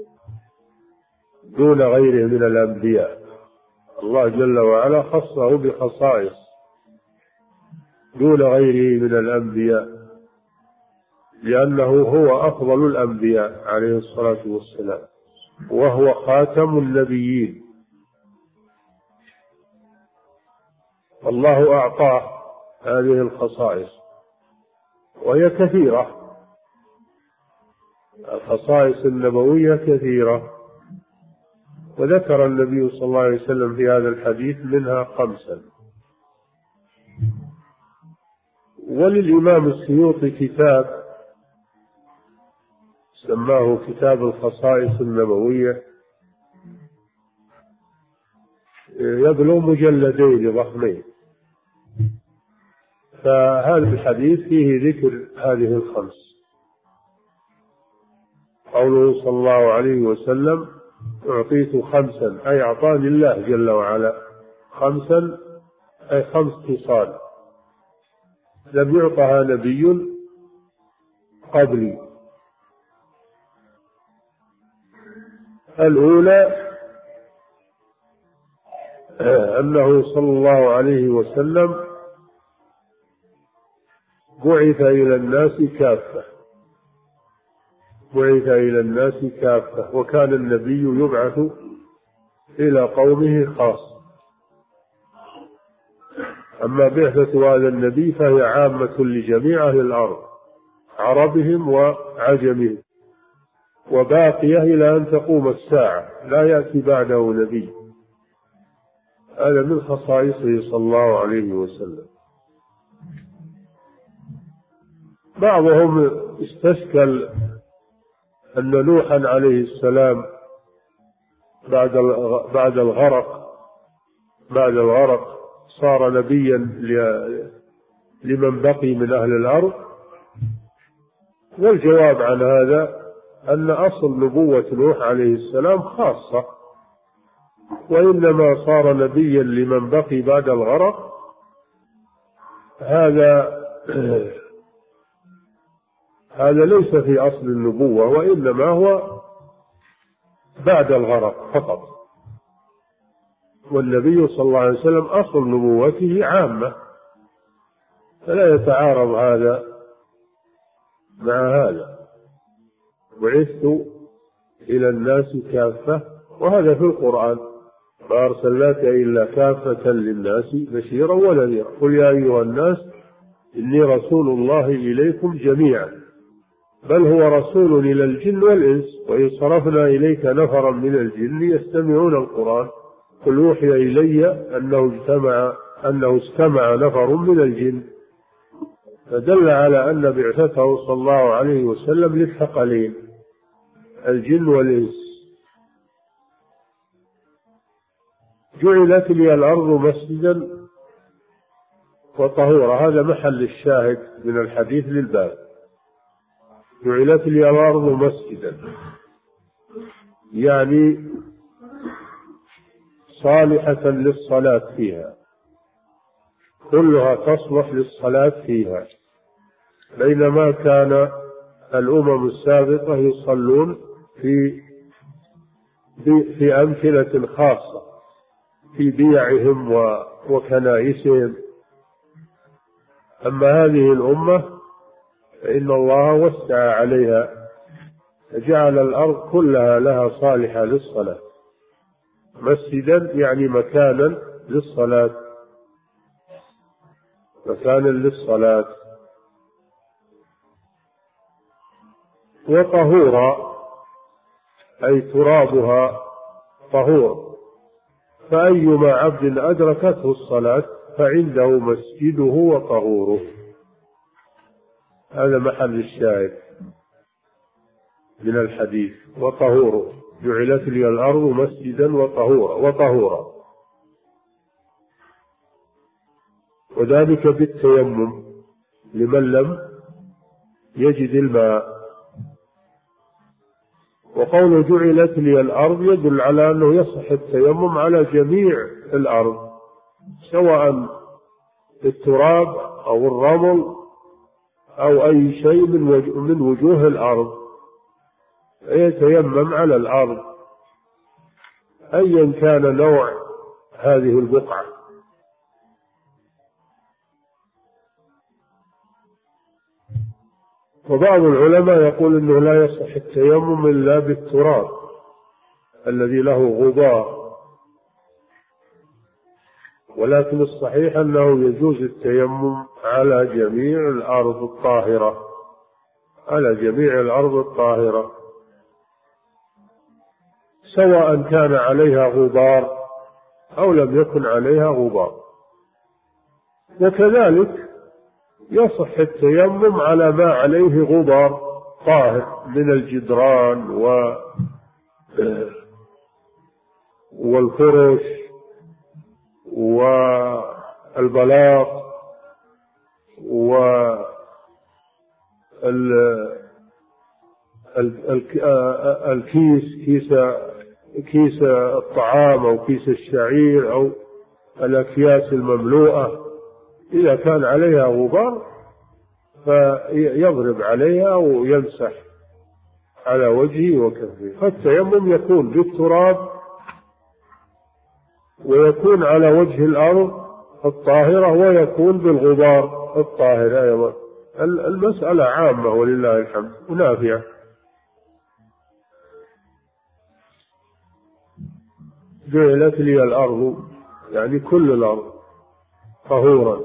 دون غيره من الأنبياء. الله جل وعلا خصه بخصائص دون غيره من الأنبياء، لأنه هو أفضل الأنبياء عليه الصلاة والسلام، وهو خاتم النبيين. الله أعطاه هذه الخصائص وهي كثيرة، الخصائص النبوية كثيرة، وذكر النبي صلى الله عليه وسلم في هذا الحديث منها خمسا. وللإمام السيوطي كتاب سماه كتاب الخصائص النبوية، يبلغ مجلدين ضخمين، فهذا الحديث فيه ذكر هذه الخمس. قوله صلى الله عليه وسلم: أعطيت خمسا، أي أعطاني الله جل وعلا خمسا، أي خمس خصال لم يعطها نبي قبلي. الأولى أنه صلى الله عليه وسلم بعث إلى الناس كافة بعث إلى الناس كافة وكان النبي يبعث إلى قومه خاصة. أما بعثة هذا النبي فهي عامة لجميع أهل الأرض، عربهم وعجمهم، وباقية إلى أن تقوم الساعة، لا يأتي بعده نبي. هذا من خصائصه صلى الله عليه وسلم. بعضهم استشكل أن نوحا عليه السلام بعد بعد الغرق بعد الغرق صار نبيا لمن بقي من أهل الأرض، والجواب عن هذا أن أصل نبوة نوح عليه السلام خاصة، وإنما صار نبيا لمن بقي بعد الغرق. هذا هذا ليس في أصل النبوة، وإنما هو بعد الغرق فقط، والنبي صلى الله عليه وسلم أصل نبوته عامة، فلا يتعارض هذا مع هذا. بعثت إلى الناس كافة، وهذا في القرآن: ما أرسلناك إلا كافة للناس بشيرا ونذيرا، قل يا أيها الناس إني رسول الله إليكم جميعا، بل هو رسول إلى الجن والإنس، وإن صرفنا إليك نفرا من الجن يستمعون القرآن قل أوحي إلي أنه اجتمع أنه استمع نفر من الجن، فدل على أن بعثته صلى الله عليه وسلم للثقلين الجن والإنس. جعلت لي الأرض مسجدا وطهورا، هذا محل الشاهد من الحديث للباب. جعلت لي الأرض مسجدا يعني صالحة للصلاة فيها، كلها تصلح للصلاة فيها، بينما كان الأمم السابقة يصلون في في أمكنة خاصة في بيعهم وكنائسهم. أما هذه الأمة فإن الله وسع عليها فجعل الأرض كلها لها صالحة للصلاة، مسجدا يعني مكانا للصلاة، مكانا للصلاة. وطهورا أي ترابها طهور، فأيما عبد أدركته الصلاة فعنده مسجده وطهوره، هذا محل الشاهد من الحديث. وطهوره جعلت لي الأرض مسجدا وطهورا وطهورا وذلك بالتيمم لمن لم يجد الماء. وقول جعلت لي الأرض يدل على أنه يصح التيمم على جميع الأرض، سواء التراب أو الرمل أو أي شيء من وجوه الأرض، يتيمم على الأرض أيا كان نوع هذه البقعة. وبعض العلماء يقول أنه لا يصح التيمم إلا بالتراب الذي له غبار، ولكن الصحيح أنه يجوز التيمم على جميع الأرض الطاهرة، على جميع الأرض الطاهرة، سواء كان عليها غبار أو لم يكن عليها غبار. وكذلك يصح التيمم على ما عليه غبار طاهر من الجدران و والفرش والبلاط والكيس كيس كيس الطعام أو كيس الشعير أو الأكياس المملوءة، إذا كان عليها غبار فيضرب عليها ويمسح على وجهه وكفه. فالتيمم يكون بالتراب ويكون على وجه الأرض الطاهرة ويكون بالغبار الطاهر أيضا. المسألة عامة ولله الحمد ونافعة. جعلت لي الأرض يعني كل الأرض طهورا،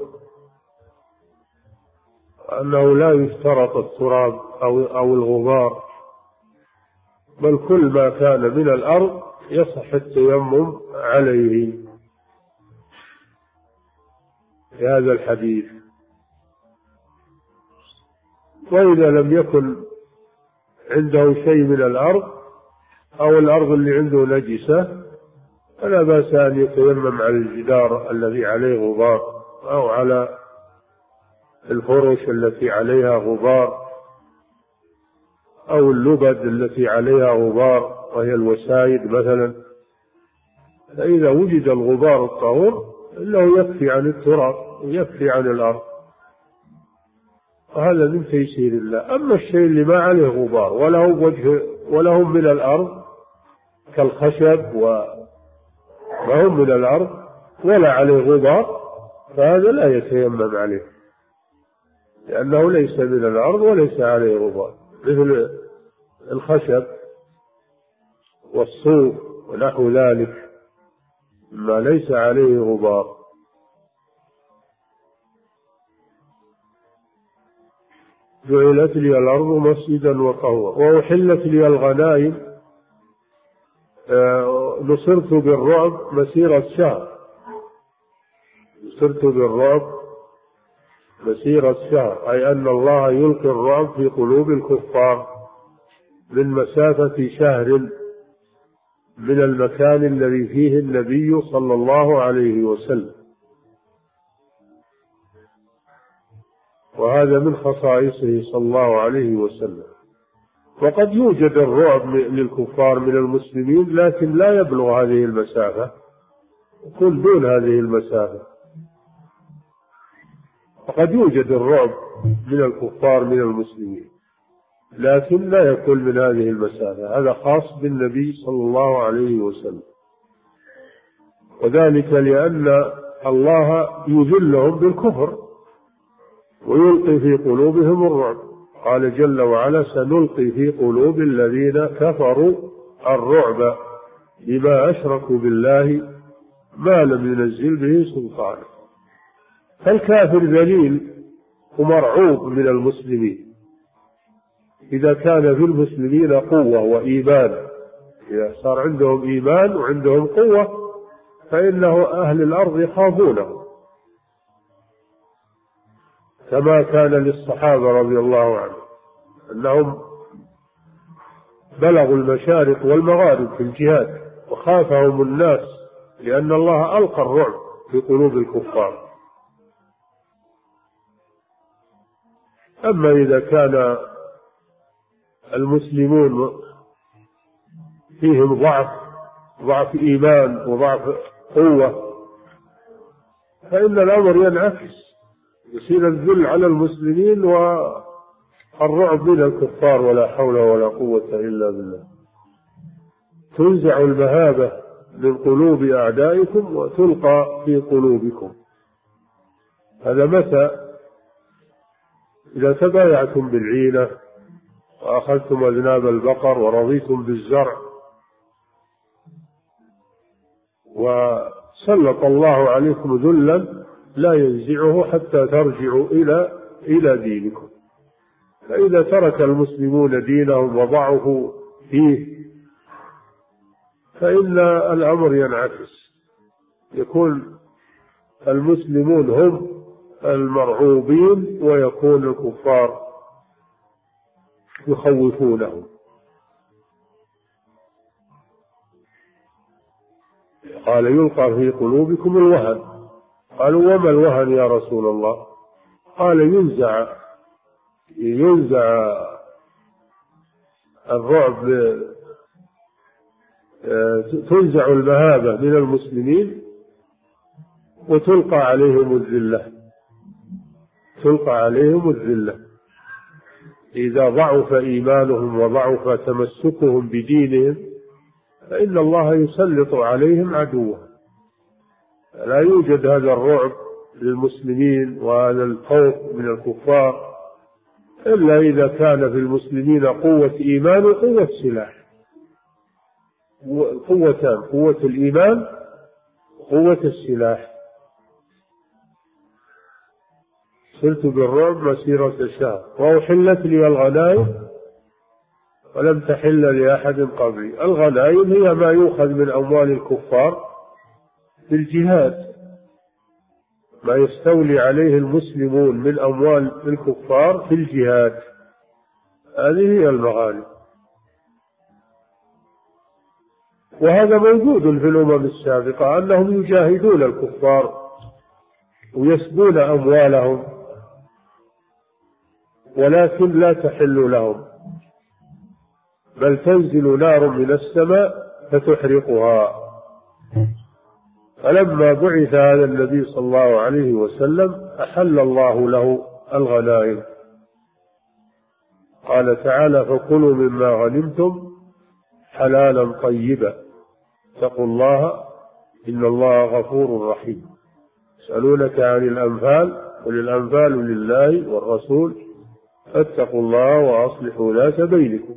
أنه لا يشترط التراب أو أو الغبار، بل كل ما كان من الأرض يصح التيمم عليه في هذا الحديث. وإذا لم يكن عنده شيء من الأرض أو الأرض اللي عنده نجسة فلا بأس أن يتيمم على الجدار الذي عليه غبار أو على الفرش التي عليها غبار أو اللبد التي عليها غبار وهي الوسائد مثلا. فإذا وجد الغبار الطهور إنه يكفي عن التراب ويكفي عن الأرض، وهذا من تيسير الله. أما الشيء اللي ما عليه غبار وله وجه وله من الأرض كالخشب وما هم من الأرض ولا عليه غبار فهذا لا يتيمم عليه، لأنه ليس من الأرض وليس عليه غبار، مثل الخشب والصوف ونحو ذلك ما ليس عليه غبار. جعلت لي الأرض مسجدا وطهورا وأحلت لي الغنائم، نصرت بالرعب مسيرة شهر، نصرت بالرعب مسيرة شهر، أي أن الله يلقي الرعب في قلوب الكفار من مسافة شهر من المكان الذي فيه النبي صلى الله عليه وسلم. وهذا من خصائصه صلى الله عليه وسلم. وقد يوجد الرعب للكفار من المسلمين لكن لا يبلغ هذه المسافة، يكون دون هذه المسافة. وقد يوجد الرعب من الكفار من المسلمين لكن لا يكون من هذه المسافة، هذا خاص بالنبي صلى الله عليه وسلم. وذلك لأن الله يذلهم بالكفر ويلقي في قلوبهم الرعب. قال جل وعلا: سنلقي في قلوب الذين كفروا الرعب بما أشركوا بالله ما لم ينزل به سلطانا. فالكافر ذليل ومرعوب من المسلمين إذا كان في المسلمين قوة وإيمان، إذا صار عندهم إيمان وعندهم قوة فإنه أهل الأرض يخافونه، كما كان للصحابة رضي الله عنهم أنهم بلغوا المشارق والمغارب في الجهاد وخافهم الناس لأن الله ألقى الرعب في قلوب الكفار. أما إذا كان المسلمون فيهم ضعف ضعف إيمان وضعف قوة فإن الأمر ينعكس، يصير الذل على المسلمين والرعب من الكفار، ولا حول ولا قوة إلا بالله. تنزع المهابة من قلوب أعدائكم وتلقى في قلوبكم. هذا متى؟ إذا تبايعتم بالعينة وأخذتم أذناب البقر ورضيتم بالزرع وسلط الله عليكم ذلا لا ينزعه حتى ترجعوا إلى إلى دينكم. فإذا ترك المسلمون دينهم وضعفوا فيه فإن الأمر ينعكس، يكون المسلمون هم المرعوبين ويكون الكفار يخوفونهم. قال: يلقى في قلوبكم الوهن. قالوا: وما الوهن يا رسول الله؟ قال: ينزع ينزع الرعب، تنزع المهابة من المسلمين وتلقى عليهم الذلة، تلقى عليهم الذلة إذا ضعف إيمانهم وضعف تمسكهم بدينهم فإن الله يسلط عليهم عدوه. لا يوجد هذا الرعب للمسلمين وهذا الخوف من الكفار إلا إذا كان في المسلمين قوة إيمان وقوة سلاح، قوتان: قوة الإيمان وقوة السلاح. سرت بالرعب مسيرة شهر وأحلت لي الغنائم ولم تحل لأحد قبلي. الغنائم هي ما يؤخذ من أموال الكفار في الجهاد، ما يستولي عليه المسلمون من أموال الكفار في الجهاد، هذه هي المغانم. وهذا موجود في الأمم السابقة أنهم يجاهدون الكفار ويسبون أموالهم ولكن لا تحل لهم، بل تنزل نار من السماء فتحرقها. فلما بعث هذا النبي صلى الله عليه وسلم أحل الله له الغنائم. قال تعالى: فكلوا مما غنمتم حلالا طيبا اتقوا الله إن الله غفور رحيم. يسألونك عن الأنفال قل الأنفال لله والرسول فاتقوا الله وأصلحوا ذات بينكم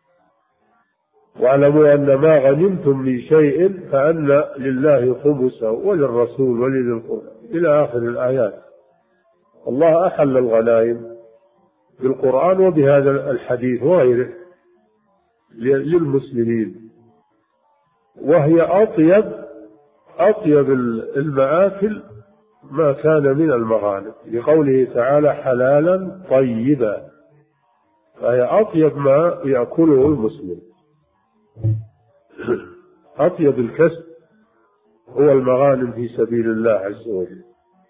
واعلموا أن ما غنمتم من شيء فأن لله خمسه وللرسول ولذي القربى إلى آخر الآيات. الله أحل الغنائم بالقرآن وبهذا الحديث وغيره للمسلمين، وهي أطيب أطيب المآكل ما كان من المغانم، لقوله تعالى حلالا طيبا، فهي أطيب ما يأكله المسلم. أطيب الكسب هو المغانم في سبيل الله عز وجل.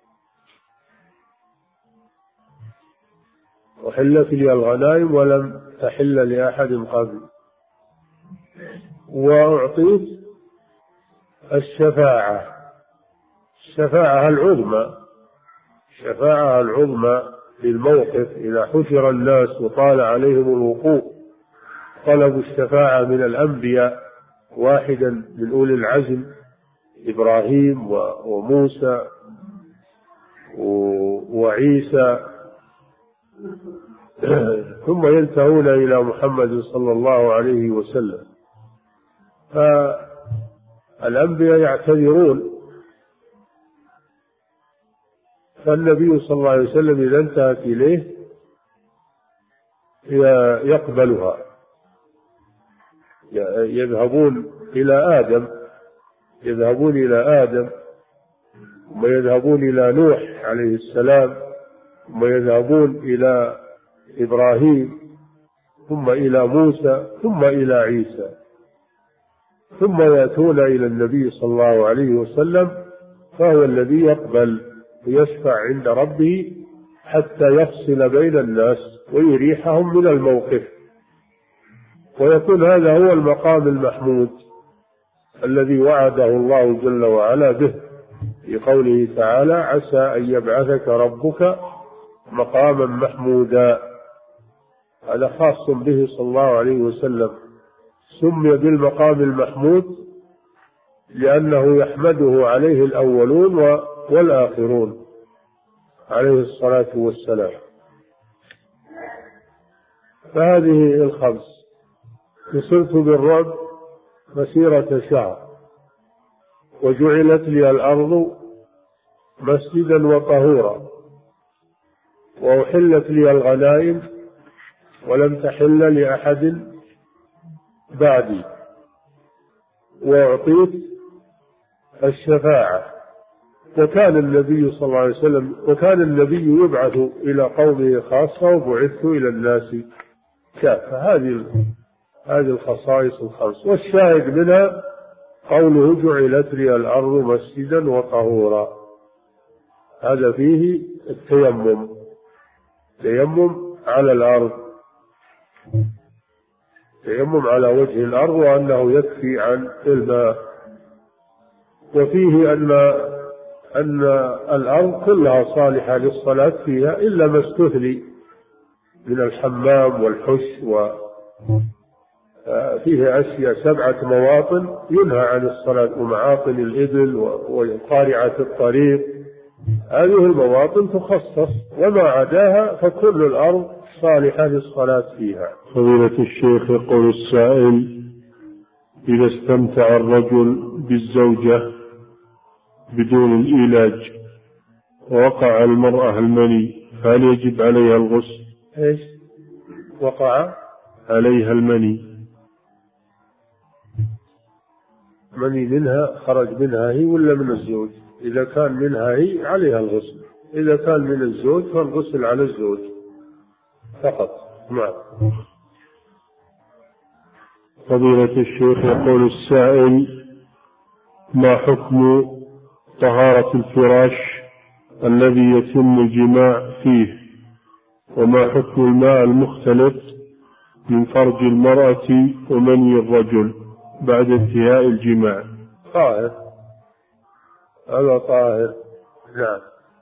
وحلت لي الغنائم ولم تحل لأحد قبل، وأعطيت الشفاعة الشفاعة العظمى الشفاعة العظمى في الموقف إذا حشر الناس وطال عليهم الوقوف طلبوا الشفاعة من الأنبياء، واحدا من أولي العزم إبراهيم وموسى وعيسى، ثم ينتهون إلى محمد صلى الله عليه وسلم. فالأنبياء يعتذرون، فالنبي صلى الله عليه وسلم إذا انتهت إليه يقبلها. يذهبون إلى آدم يذهبون إلى آدم ثم يذهبون إلى نوح عليه السلام، ثم يذهبون إلى إبراهيم، ثم إلى موسى، ثم إلى عيسى، ثم يأتون إلى النبي صلى الله عليه وسلم، فهو الذي يقبل ويشفع عند ربه حتى يفصل بين الناس ويريحهم من الموقف، ويكون هذا هو المقام المحمود الذي وعده الله جل وعلا به في قوله تعالى عسى أن يبعثك ربك مقاما محمودا. هذا خاص به صلى الله عليه وسلم، سمي بالمقام المحمود لأنه يحمده عليه الأولون والآخرون عليه الصلاة والسلام. فهذه الخمس: نصرت بالرعب مسيرة شهر، وجعلت لي الأرض مسجدا وطهورا، وأحلت لي الغنائم ولم تحل لأحد بعدي، وأعطيت الشفاعة. وكان النبي صلى الله عليه وسلم وكان النبي يبعث إلى قومه خاصة، وبعثت إلى الناس كافة. هذه هذه الخصائص الخمس. والشاهد منها قوله جعلت لي الأرض مسجدا وطهورا، هذا فيه التيمم تيمم على الأرض تيمم على وجه الأرض، وأنه يكفي عن الماء. وفيه أن أن الأرض كلها صالحة للصلاة فيها إلا ما استثني من الحمام والحش، وفيه أشياء سبعة مواطن ينهى عن الصلاة، ومعاطن الإبل وقارعة الطريق، هذه المواطن تخصص، وما عداها فكل الأرض صالحة للصلاة فيها. فضيلة الشيخ يقول السائل: إذا استمتع الرجل بالزوجة بدون الإيلاج ووقع المرأة المني، فهل يجب عليها الغسل؟ إيش وقع عليها المني؟ مني منها خرج منها هي ولا من الزوج؟ إذا كان منها هي عليها الغسل، إذا كان من الزوج فالغسل على الزوج فقط. نعم. فضيلة الشيخ يقول السائل: ما حكم طهارة الفراش الذي يتم الجماع فيه، وما حكم الماء المختلط من فرج المرأة ومني الرجل بعد انتهاء الجماع؟ طاهر، هذا طاهر. نعم.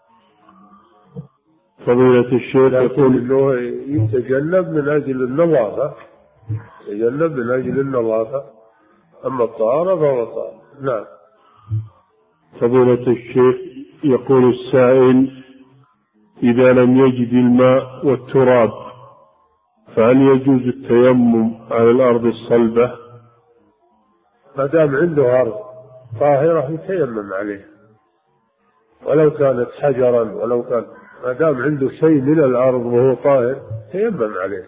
فضيلة الشيخ يقول إنه يتجنب من أجل النظافة يتجنب من أجل النظافة أما الطهارة فهو طاهر. نعم. فضيلة الشيخ يقول السائل: إذا لم يجد الماء والتراب فهل يجوز التيمم على الأرض الصلبة؟ ما دام عنده أرض طاهرة يتيمم عليها، ولو كانت حجرا ولو كان ما دام عنده شيء من الأرض وهو طاهر تيمم عليه.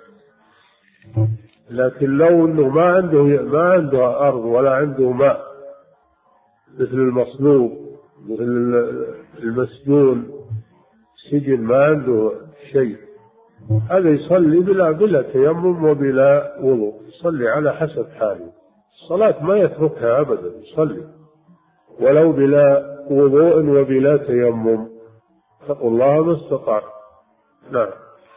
لكن لو أنه ما عنده ما عنده أرض ولا عنده ماء، مثل المصلوب مثل المسجون سجن ما عنده شيء، هذا يصلي بلا بلا تيمم وبلا وضوء، يصلي على حسب حاله. الصلاة ما يتركها أبدا، يصلي ولو بلا وضوء وبلا تيمم. اتقوا الله ما استطاع. نعم.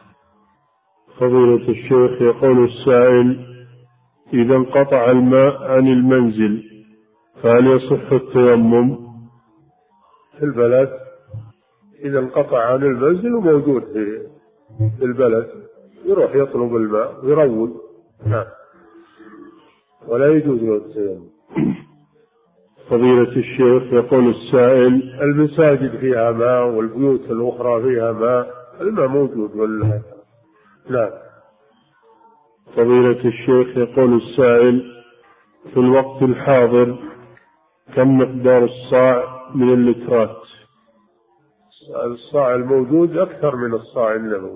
فضيلة الشيخ يقول السائل: إذا انقطع الماء عن المنزل فهل يصح التيمم؟ في البلد إذا انقطع عن المنزل وموجود في البلد يروح يطلب الماء ويروض. نعم. ولا يجوز له التيمم. فضيلة الشيخ يقول السائل: المساجد فيها ماء والبيوت الأخرى فيها ماء، الماء موجود ولا لا؟ فضيلة الشيخ يقول السائل: في الوقت الحاضر كم مقدار الصاع من اللترات؟ الصاع الموجود أكثر من الصاع النبوي.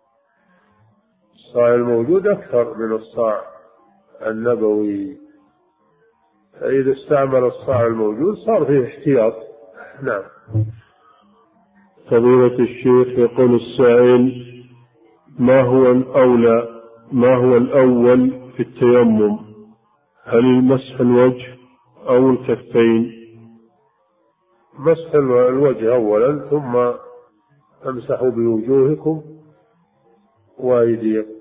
الصاع الموجود أكثر من الصاع النبوي، فإذا استعمل الصاع الموجود صار فيه احتياط. نعم. فضيلة الشيخ يقول السائل: ما هو الأولى ما هو الأول في التيمم؟ هل المسح الوجه أو الكفين؟ مسح الوجه أولا، ثم امسحوا بوجوهكم وأيديكم.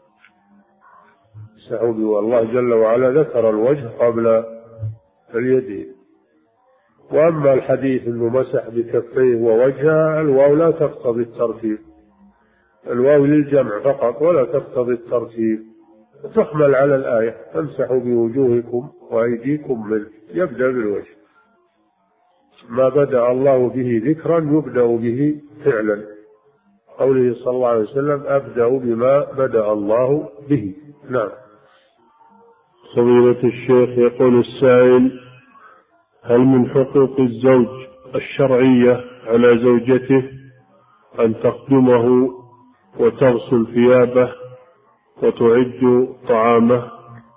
امسحوا بوجوه، الله جل وعلا ذكر الوجه قبل اليدين. وأما الحديث أنه مسح بكفيه ووجهه، الواو لا تقتضي الترتيب، الواو للجمع فقط ولا تقتضي الترتيب، تحمل على الآية: امسحوا بوجوهكم وأيديكم منه. يبدأ بالوجه، ما بدأ الله به ذكرا يبدأ به فعلا، قوله صلى الله عليه وسلم: أبدأ بما بدأ الله به. نعم. فضيلة الشيخ يقول السائل: هل من حقوق الزوج الشرعية على زوجته أن تخدمه وتغسل ثيابه وتعد طعامه،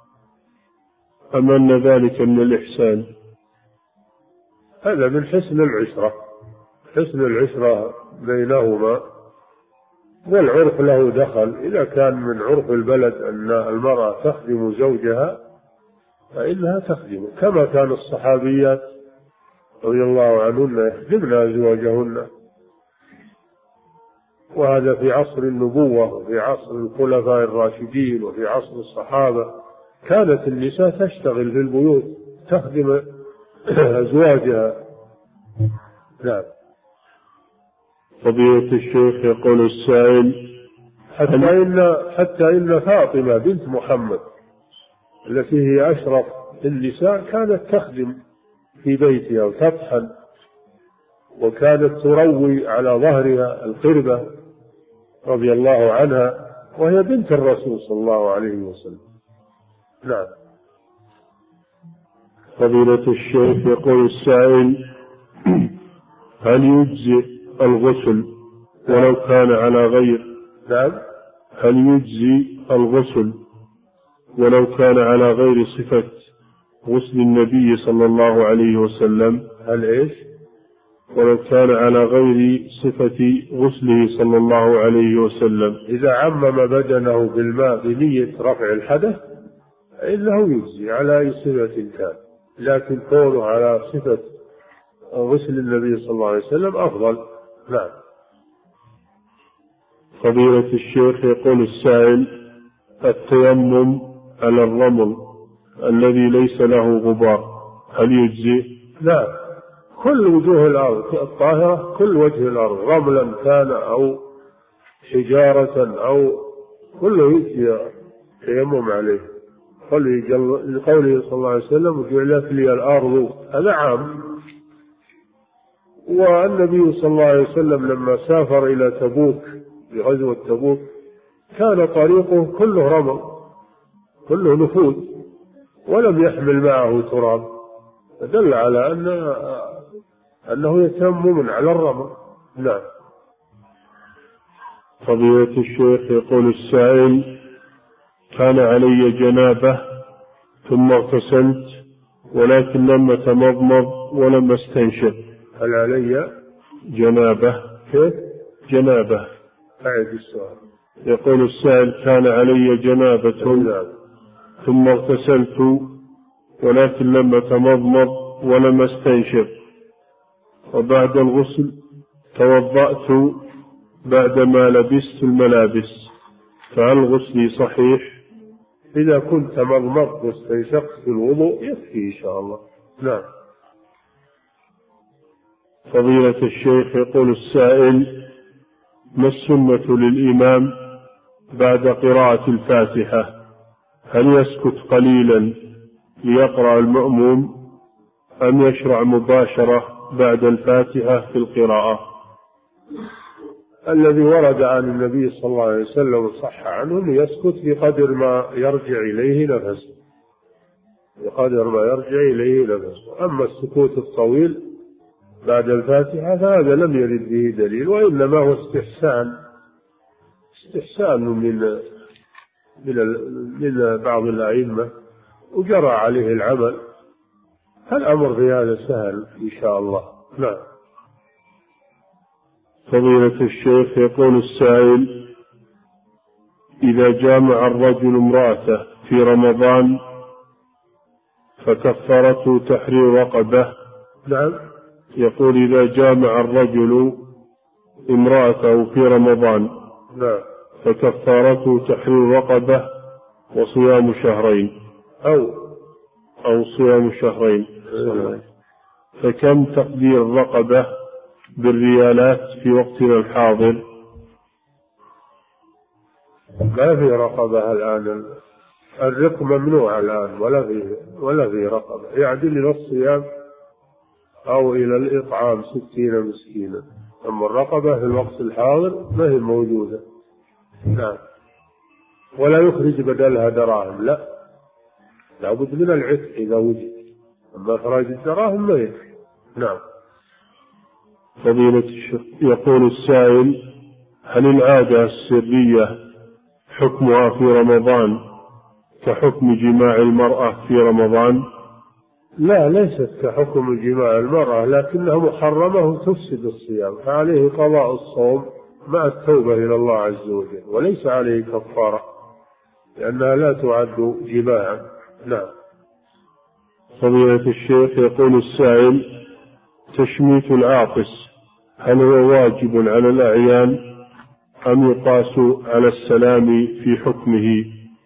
أم أن ذلك من الإحسان؟ هذا من حسن العشرة، حسن العشرة بينهما، والعرف له دخل. إذا كان من عرف البلد أن المرأة تخدم زوجها فإنها تخدمه، كما كان الصحابيات رضي الله عنهن يخدمن أزواجهن، وهذا في عصر النبوة وفي عصر الخلفاء الراشدين وفي عصر الصحابة. كانت النساء تشتغل في البيوت تخدم أزواجها. نعم. فضيلة الشيخ يقول السائل: حتى إن, حتى إن فاطمة بنت محمد التي هي أشرف النساء كانت تخدم في بيتها وتطحن، وكانت تروي على ظهرها القربة رضي الله عنها، وهي بنت الرسول صلى الله عليه وسلم. نعم. فضيلة الشيخ يقول السائل: هل يجزي الغسل ولو كان على غير نعم. هل يجزي الغسل ولو كان على غير صفة غسل النبي صلى الله عليه وسلم؟ هل إيش؟ ولو كان على غير صفة غسله صلى الله عليه وسلم. إذا عمم بدنه بالماء بنية رفع الحدث فإنه يجزي على أي صفة كان، لكن كونه على صفة غسل النبي صلى الله عليه وسلم أفضل. نعم. فضيلة الشيخ يقول السائل: التيمم على الرمل الذي ليس له غبار هل يجزي؟ لا، كل وجوه الأرض الطاهرة، كل وجه الأرض رملا كان أو حجارة أو كله يجزي التيمم عليه، لقوله صلى الله عليه وسلم: جعلت لي الأرض، هذا عام. والنبي صلى الله عليه وسلم لما سافر إلى تبوك بغزوة تبوك كان طريقه كله رمل، كله نفوذ، ولم يحمل معه تراب، فدل على أن أنه يتيمم على الرمل. نعم. فضيلة الشيخ يقول السائل: كان علي جنابة ثم اغتسلت ولكن لم أتمضمض ولم أستنشق. هل علي جنابة؟ كيف؟ جنابة. أعد السؤال. يقول السائل: كان علي جنابة ثم اغتسلت ولكن لم أتمضمض ولم أستنشق، وبعد الغسل توضأت بعدما لبست الملابس، فهل غسلي صحيح؟ إذا كنت مضمضت واستنشقت في الوضوء يكفي إن شاء الله. نعم. فضيلة الشيخ يقول السائل: ما السنة للإمام بعد قراءة الفاتحة؟ هل يسكت قليلا ليقرأ المأموم أم يشرع مباشرة بعد الفاتحة في القراءة؟ الذي ورد عن النبي صلى الله عليه وسلم صح عنه يسكت بقدر ما يرجع إليه نفسه، بقدر ما يرجع إليه نفسه. أما السكوت الطويل بعد الفاتحة فهذا لم يرد به دليل، وإنما هو استحسان استحسان من من من بعض الأئمة وجرى عليه العمل. الأمر في هذا سهل إن شاء الله. نعم. فضيلة الشيخ يقول السائل: إذا جامع الرجل امرأته في رمضان فكفرته تحرير رقبة. نعم. يقول: إذا جامع الرجل امرأته في رمضان نعم فكفارته تحرير رقبة وصيام شهرين أو أو صيام شهرين. فكم تقدير الرقبة بالريالات في وقتنا الحاضر؟ ما في رقبة الآن، الرق ممنوع الآن، ولا في ولا في رقبة يعدل إلى الصيام أو إلى الإطعام ستين مسكينا. أما الرقبة في الوقت الحاضر ما هي موجودة. نعم. ولا يخرج بدلها دراهم، لا، لابد من العتق إذا وجد، أما إخراج الدراهم ما يكفي. نعم. فضيلة الشيخ يقول السائل: هل العادة السرية حكمها في رمضان كحكم جماع المرأة في رمضان؟ لا، ليست كحكم جماع المرأة، لكنها محرمة وتفسد الصيام، فعليه قضاء الصوم مع التوبة إلى الله عز وجل، وليس عليه كفارة لأنها لا تعد جماعا. نعم. فضيلة الشيخ يقول السائل: تشميت العاطس هل هو واجب على الأعيان أم يقاس على السلام في حكمه؟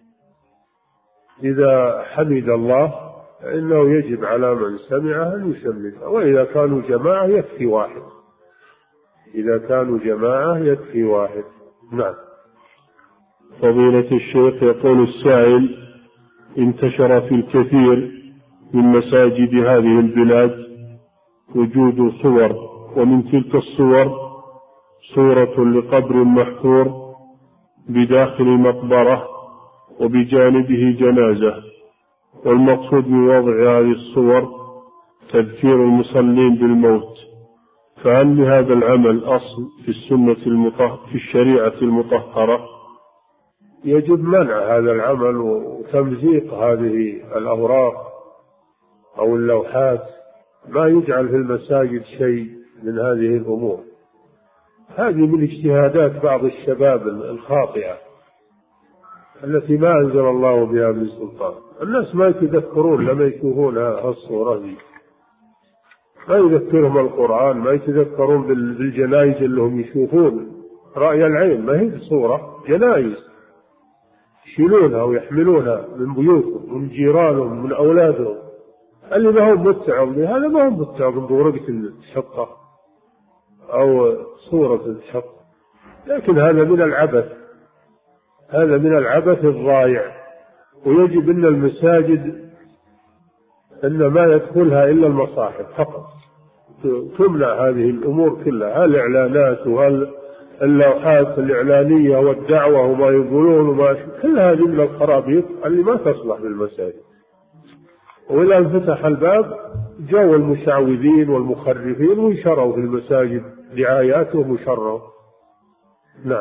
إذا حمد الله فإنه يجب على من سمعه أن يشمته، وإذا كانوا جماعة يكفي واحد، إذا كانوا جماعة يكفي واحد. نعم. فضيلة الشيخ يقول السائل: انتشر في الكثير من مساجد هذه البلاد وجود صور، ومن تلك الصور صورة لقبر محفور بداخل مقبرة وبجانبه جنازة، والمقصود من وضع هذه الصور تذكير المصلين بالموت، فهل لهذا العمل أصل في السنة المطهرة في الشريعة المطهرة؟ يجب منع هذا العمل وتمزيق هذه الأوراق أو اللوحات، ما يجعل في المساجد شيء من هذه الأمور. هذه من اجتهادات بعض الشباب الخاطئة التي ما أنزل الله بها من سلطان. الناس ما يتذكرون لما يشوفون هالصورة دي، ما يذكرهم القرآن، ما يتذكرون بالجنائز اللي هم يشوفون رأي العين، ما هي صورة جنائز يشيلونها ويحملونها من بيوتهم من جيرانهم من أولادهم. اللي ما هم متعظ بهذا ما هم متعظ بورقة الشقة أو صورة الشقة، لكن هذا من العبث، هذا من العبث الضائع. ويجب أن المساجد أن ما يدخلها إلا المصاحف فقط، تمنع هذه الأمور كلها، الإعلانات واللوحات الإعلانية والدعوة وما يقولون وما كل هذه من الخرابيط اللي ما تصلح للمساجد. وإذا انفتح الباب جو المشعوذين والمخرفين ويشروا في المساجد دعايات ومشروا. نعم.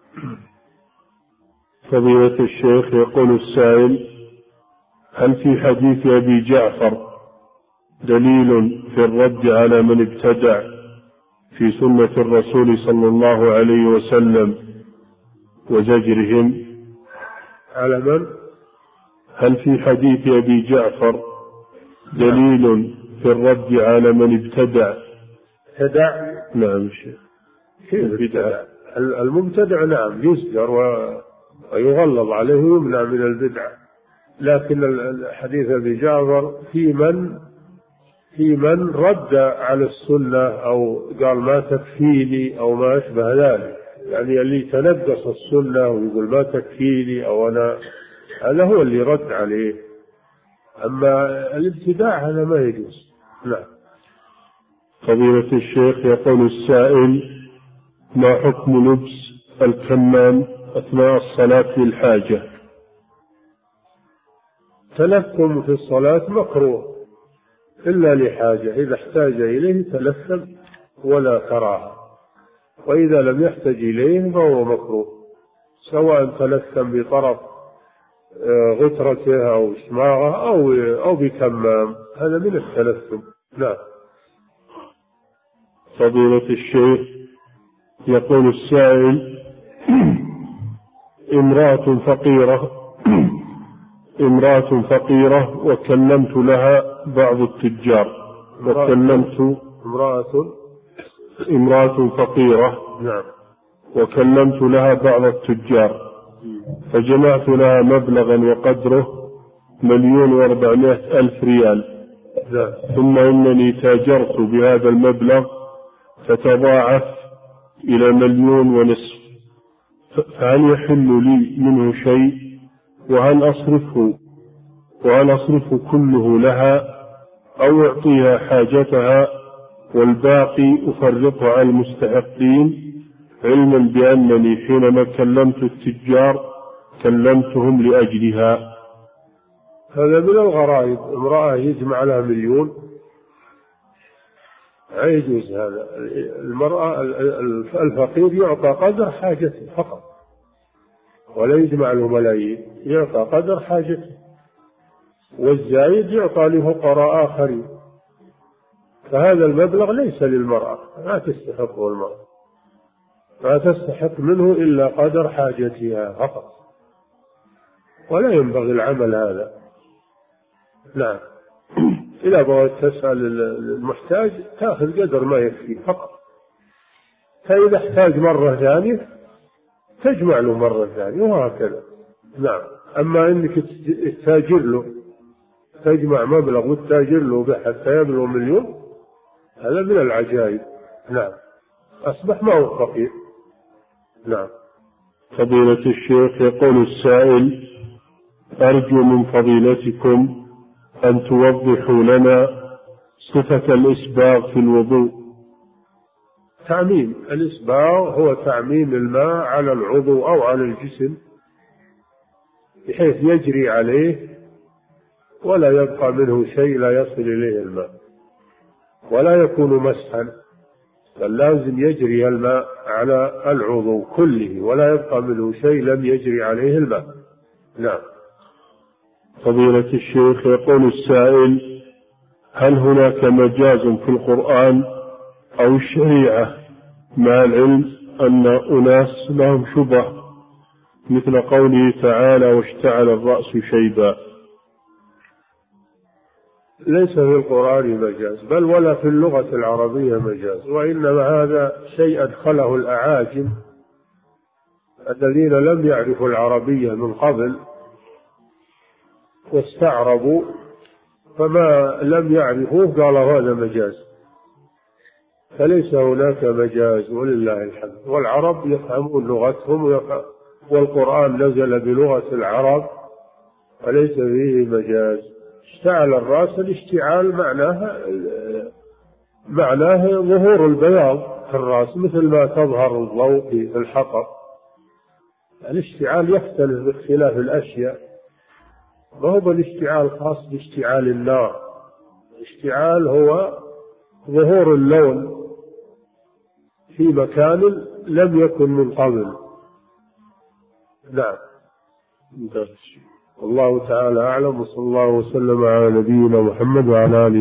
فضيلة الشيخ يقول السائل: هل في حديث أبي جعفر دليل في الرد على من ابتدع في سنة الرسول صلى الله عليه وسلم وزجرهم؟ على من؟ هل في حديث أبي جعفر دليل في الرد على من ابتدع؟ ابتدع؟ نعم شيخ. البدع المبتدع نعم يزجر ويغلظ عليه ويمنع من البدع، لكن حديث أبي جعفر في من في من رد على السنة أو قال ما تكفيني أو ما أشبه ذلك، يعني اللي تنقص السنة ويقول ما تكفيني أو أنا، هذا هو اللي رد عليه. أما الابتداع هذا ما يجوز. لا. فضيلة الشيخ يقول السائل: ما حكم لبس الكمام أثناء الصلاة للحاجة؟ تلثم في الصلاة مكروه إلا لحاجة، إذا احتاج إليه تلثم ولا كراهة، وإذا لم يحتج إليه فهو مكروه، سواء تلثم بطرف غترته أو شماغه أو أو بكمام، هذا من التلثم. لا. فضيلة الشيخ يقول السائل: امرأة فقيرة امرأة فقيرة وكلمت لها بعض التجار وكلمت امرأة امرأة فقيرة نعم وكلمت لها بعض التجار فجمعت لها مبلغا وقدره مليون واربعمائة ألف ريال، نعم. ثم إنني تاجرت بهذا المبلغ فتضاعف إلى مليون ونصف، فهل يحل لي منه شيء؟ وهل أصرفه وهل أصرفه كله لها أو أعطيها حاجتها والباقي أفرقه على المستحقين، علما بأنني حينما كلمت التجار كلمتهم لأجلها؟ هذا من الغرائب، امرأة يجمع لها مليون، لا يجوز هذا. المرأة الفقير يعطى قدر حاجته فقط، ولا يجمع له ملايين، يعطى قدر حاجته، والزايد يعطى لفقراء آخرين، فهذا المبلغ ليس للمرأة، ما تستحقه المرأة، ما تستحق منه إلا قدر حاجتها فقط، ولا ينبغي العمل هذا. لا. إذا بغيت تسأل المحتاج تأخذ قدر ما يكفي فقط، فإذا احتاج مرة ثانية تجمع له مرة ثانية وهكذا. نعم. أما أنك تتاجر له، تجمع مبلغ وتتاجر له حتى يبلغ مليون، هذا من العجائب. نعم. أصبح ما هو فقير. نعم. فضيلة الشيخ يقول السائل: أرجو من فضيلتكم أن توضحوا لنا صفة الإسباغ في الوضوء. تعميم الإسباغ هو تعميم الماء على العضو أو على الجسم بحيث يجري عليه ولا يبقى منه شيء لا يصل إليه الماء، ولا يكون مسحا، بل لازم يجري الماء على العضو كله ولا يبقى منه شيء لم يجري عليه الماء. نعم. فضيلة الشيخ يقول السائل: هل هناك مجاز في القرآن أو الشريعة مع العلم أن أناس لهم شبه مثل قوله تعالى: واشتعل الرأس شيبا؟ ليس في القرآن مجاز، بل ولا في اللغة العربية مجاز، وإنما هذا شيء أدخله الأعاجم الذين لم يعرفوا العربية من قبل واستعربوا، فما لم يعرفوه قالوا هذا مجاز، فليس هناك مجاز ولله الحمد. والعرب يفهمون لغتهم، والقرآن نزل بلغة العرب وليس فيه مجاز. اشتعل الرأس، الاشتعال معناه معناه ظهور البياض في الرأس مثل ما تظهر الضوء في الحطب. الاشتعال يختلف باختلاف الأشياء، ما هو بالاشتعال خاص باشتعال النار. الاشتعال هو ظهور اللون في مكان لم يكن من قبل، نعم. والله تعالى أعلم، وصلى الله وسلم على نبينا محمد وعلى آله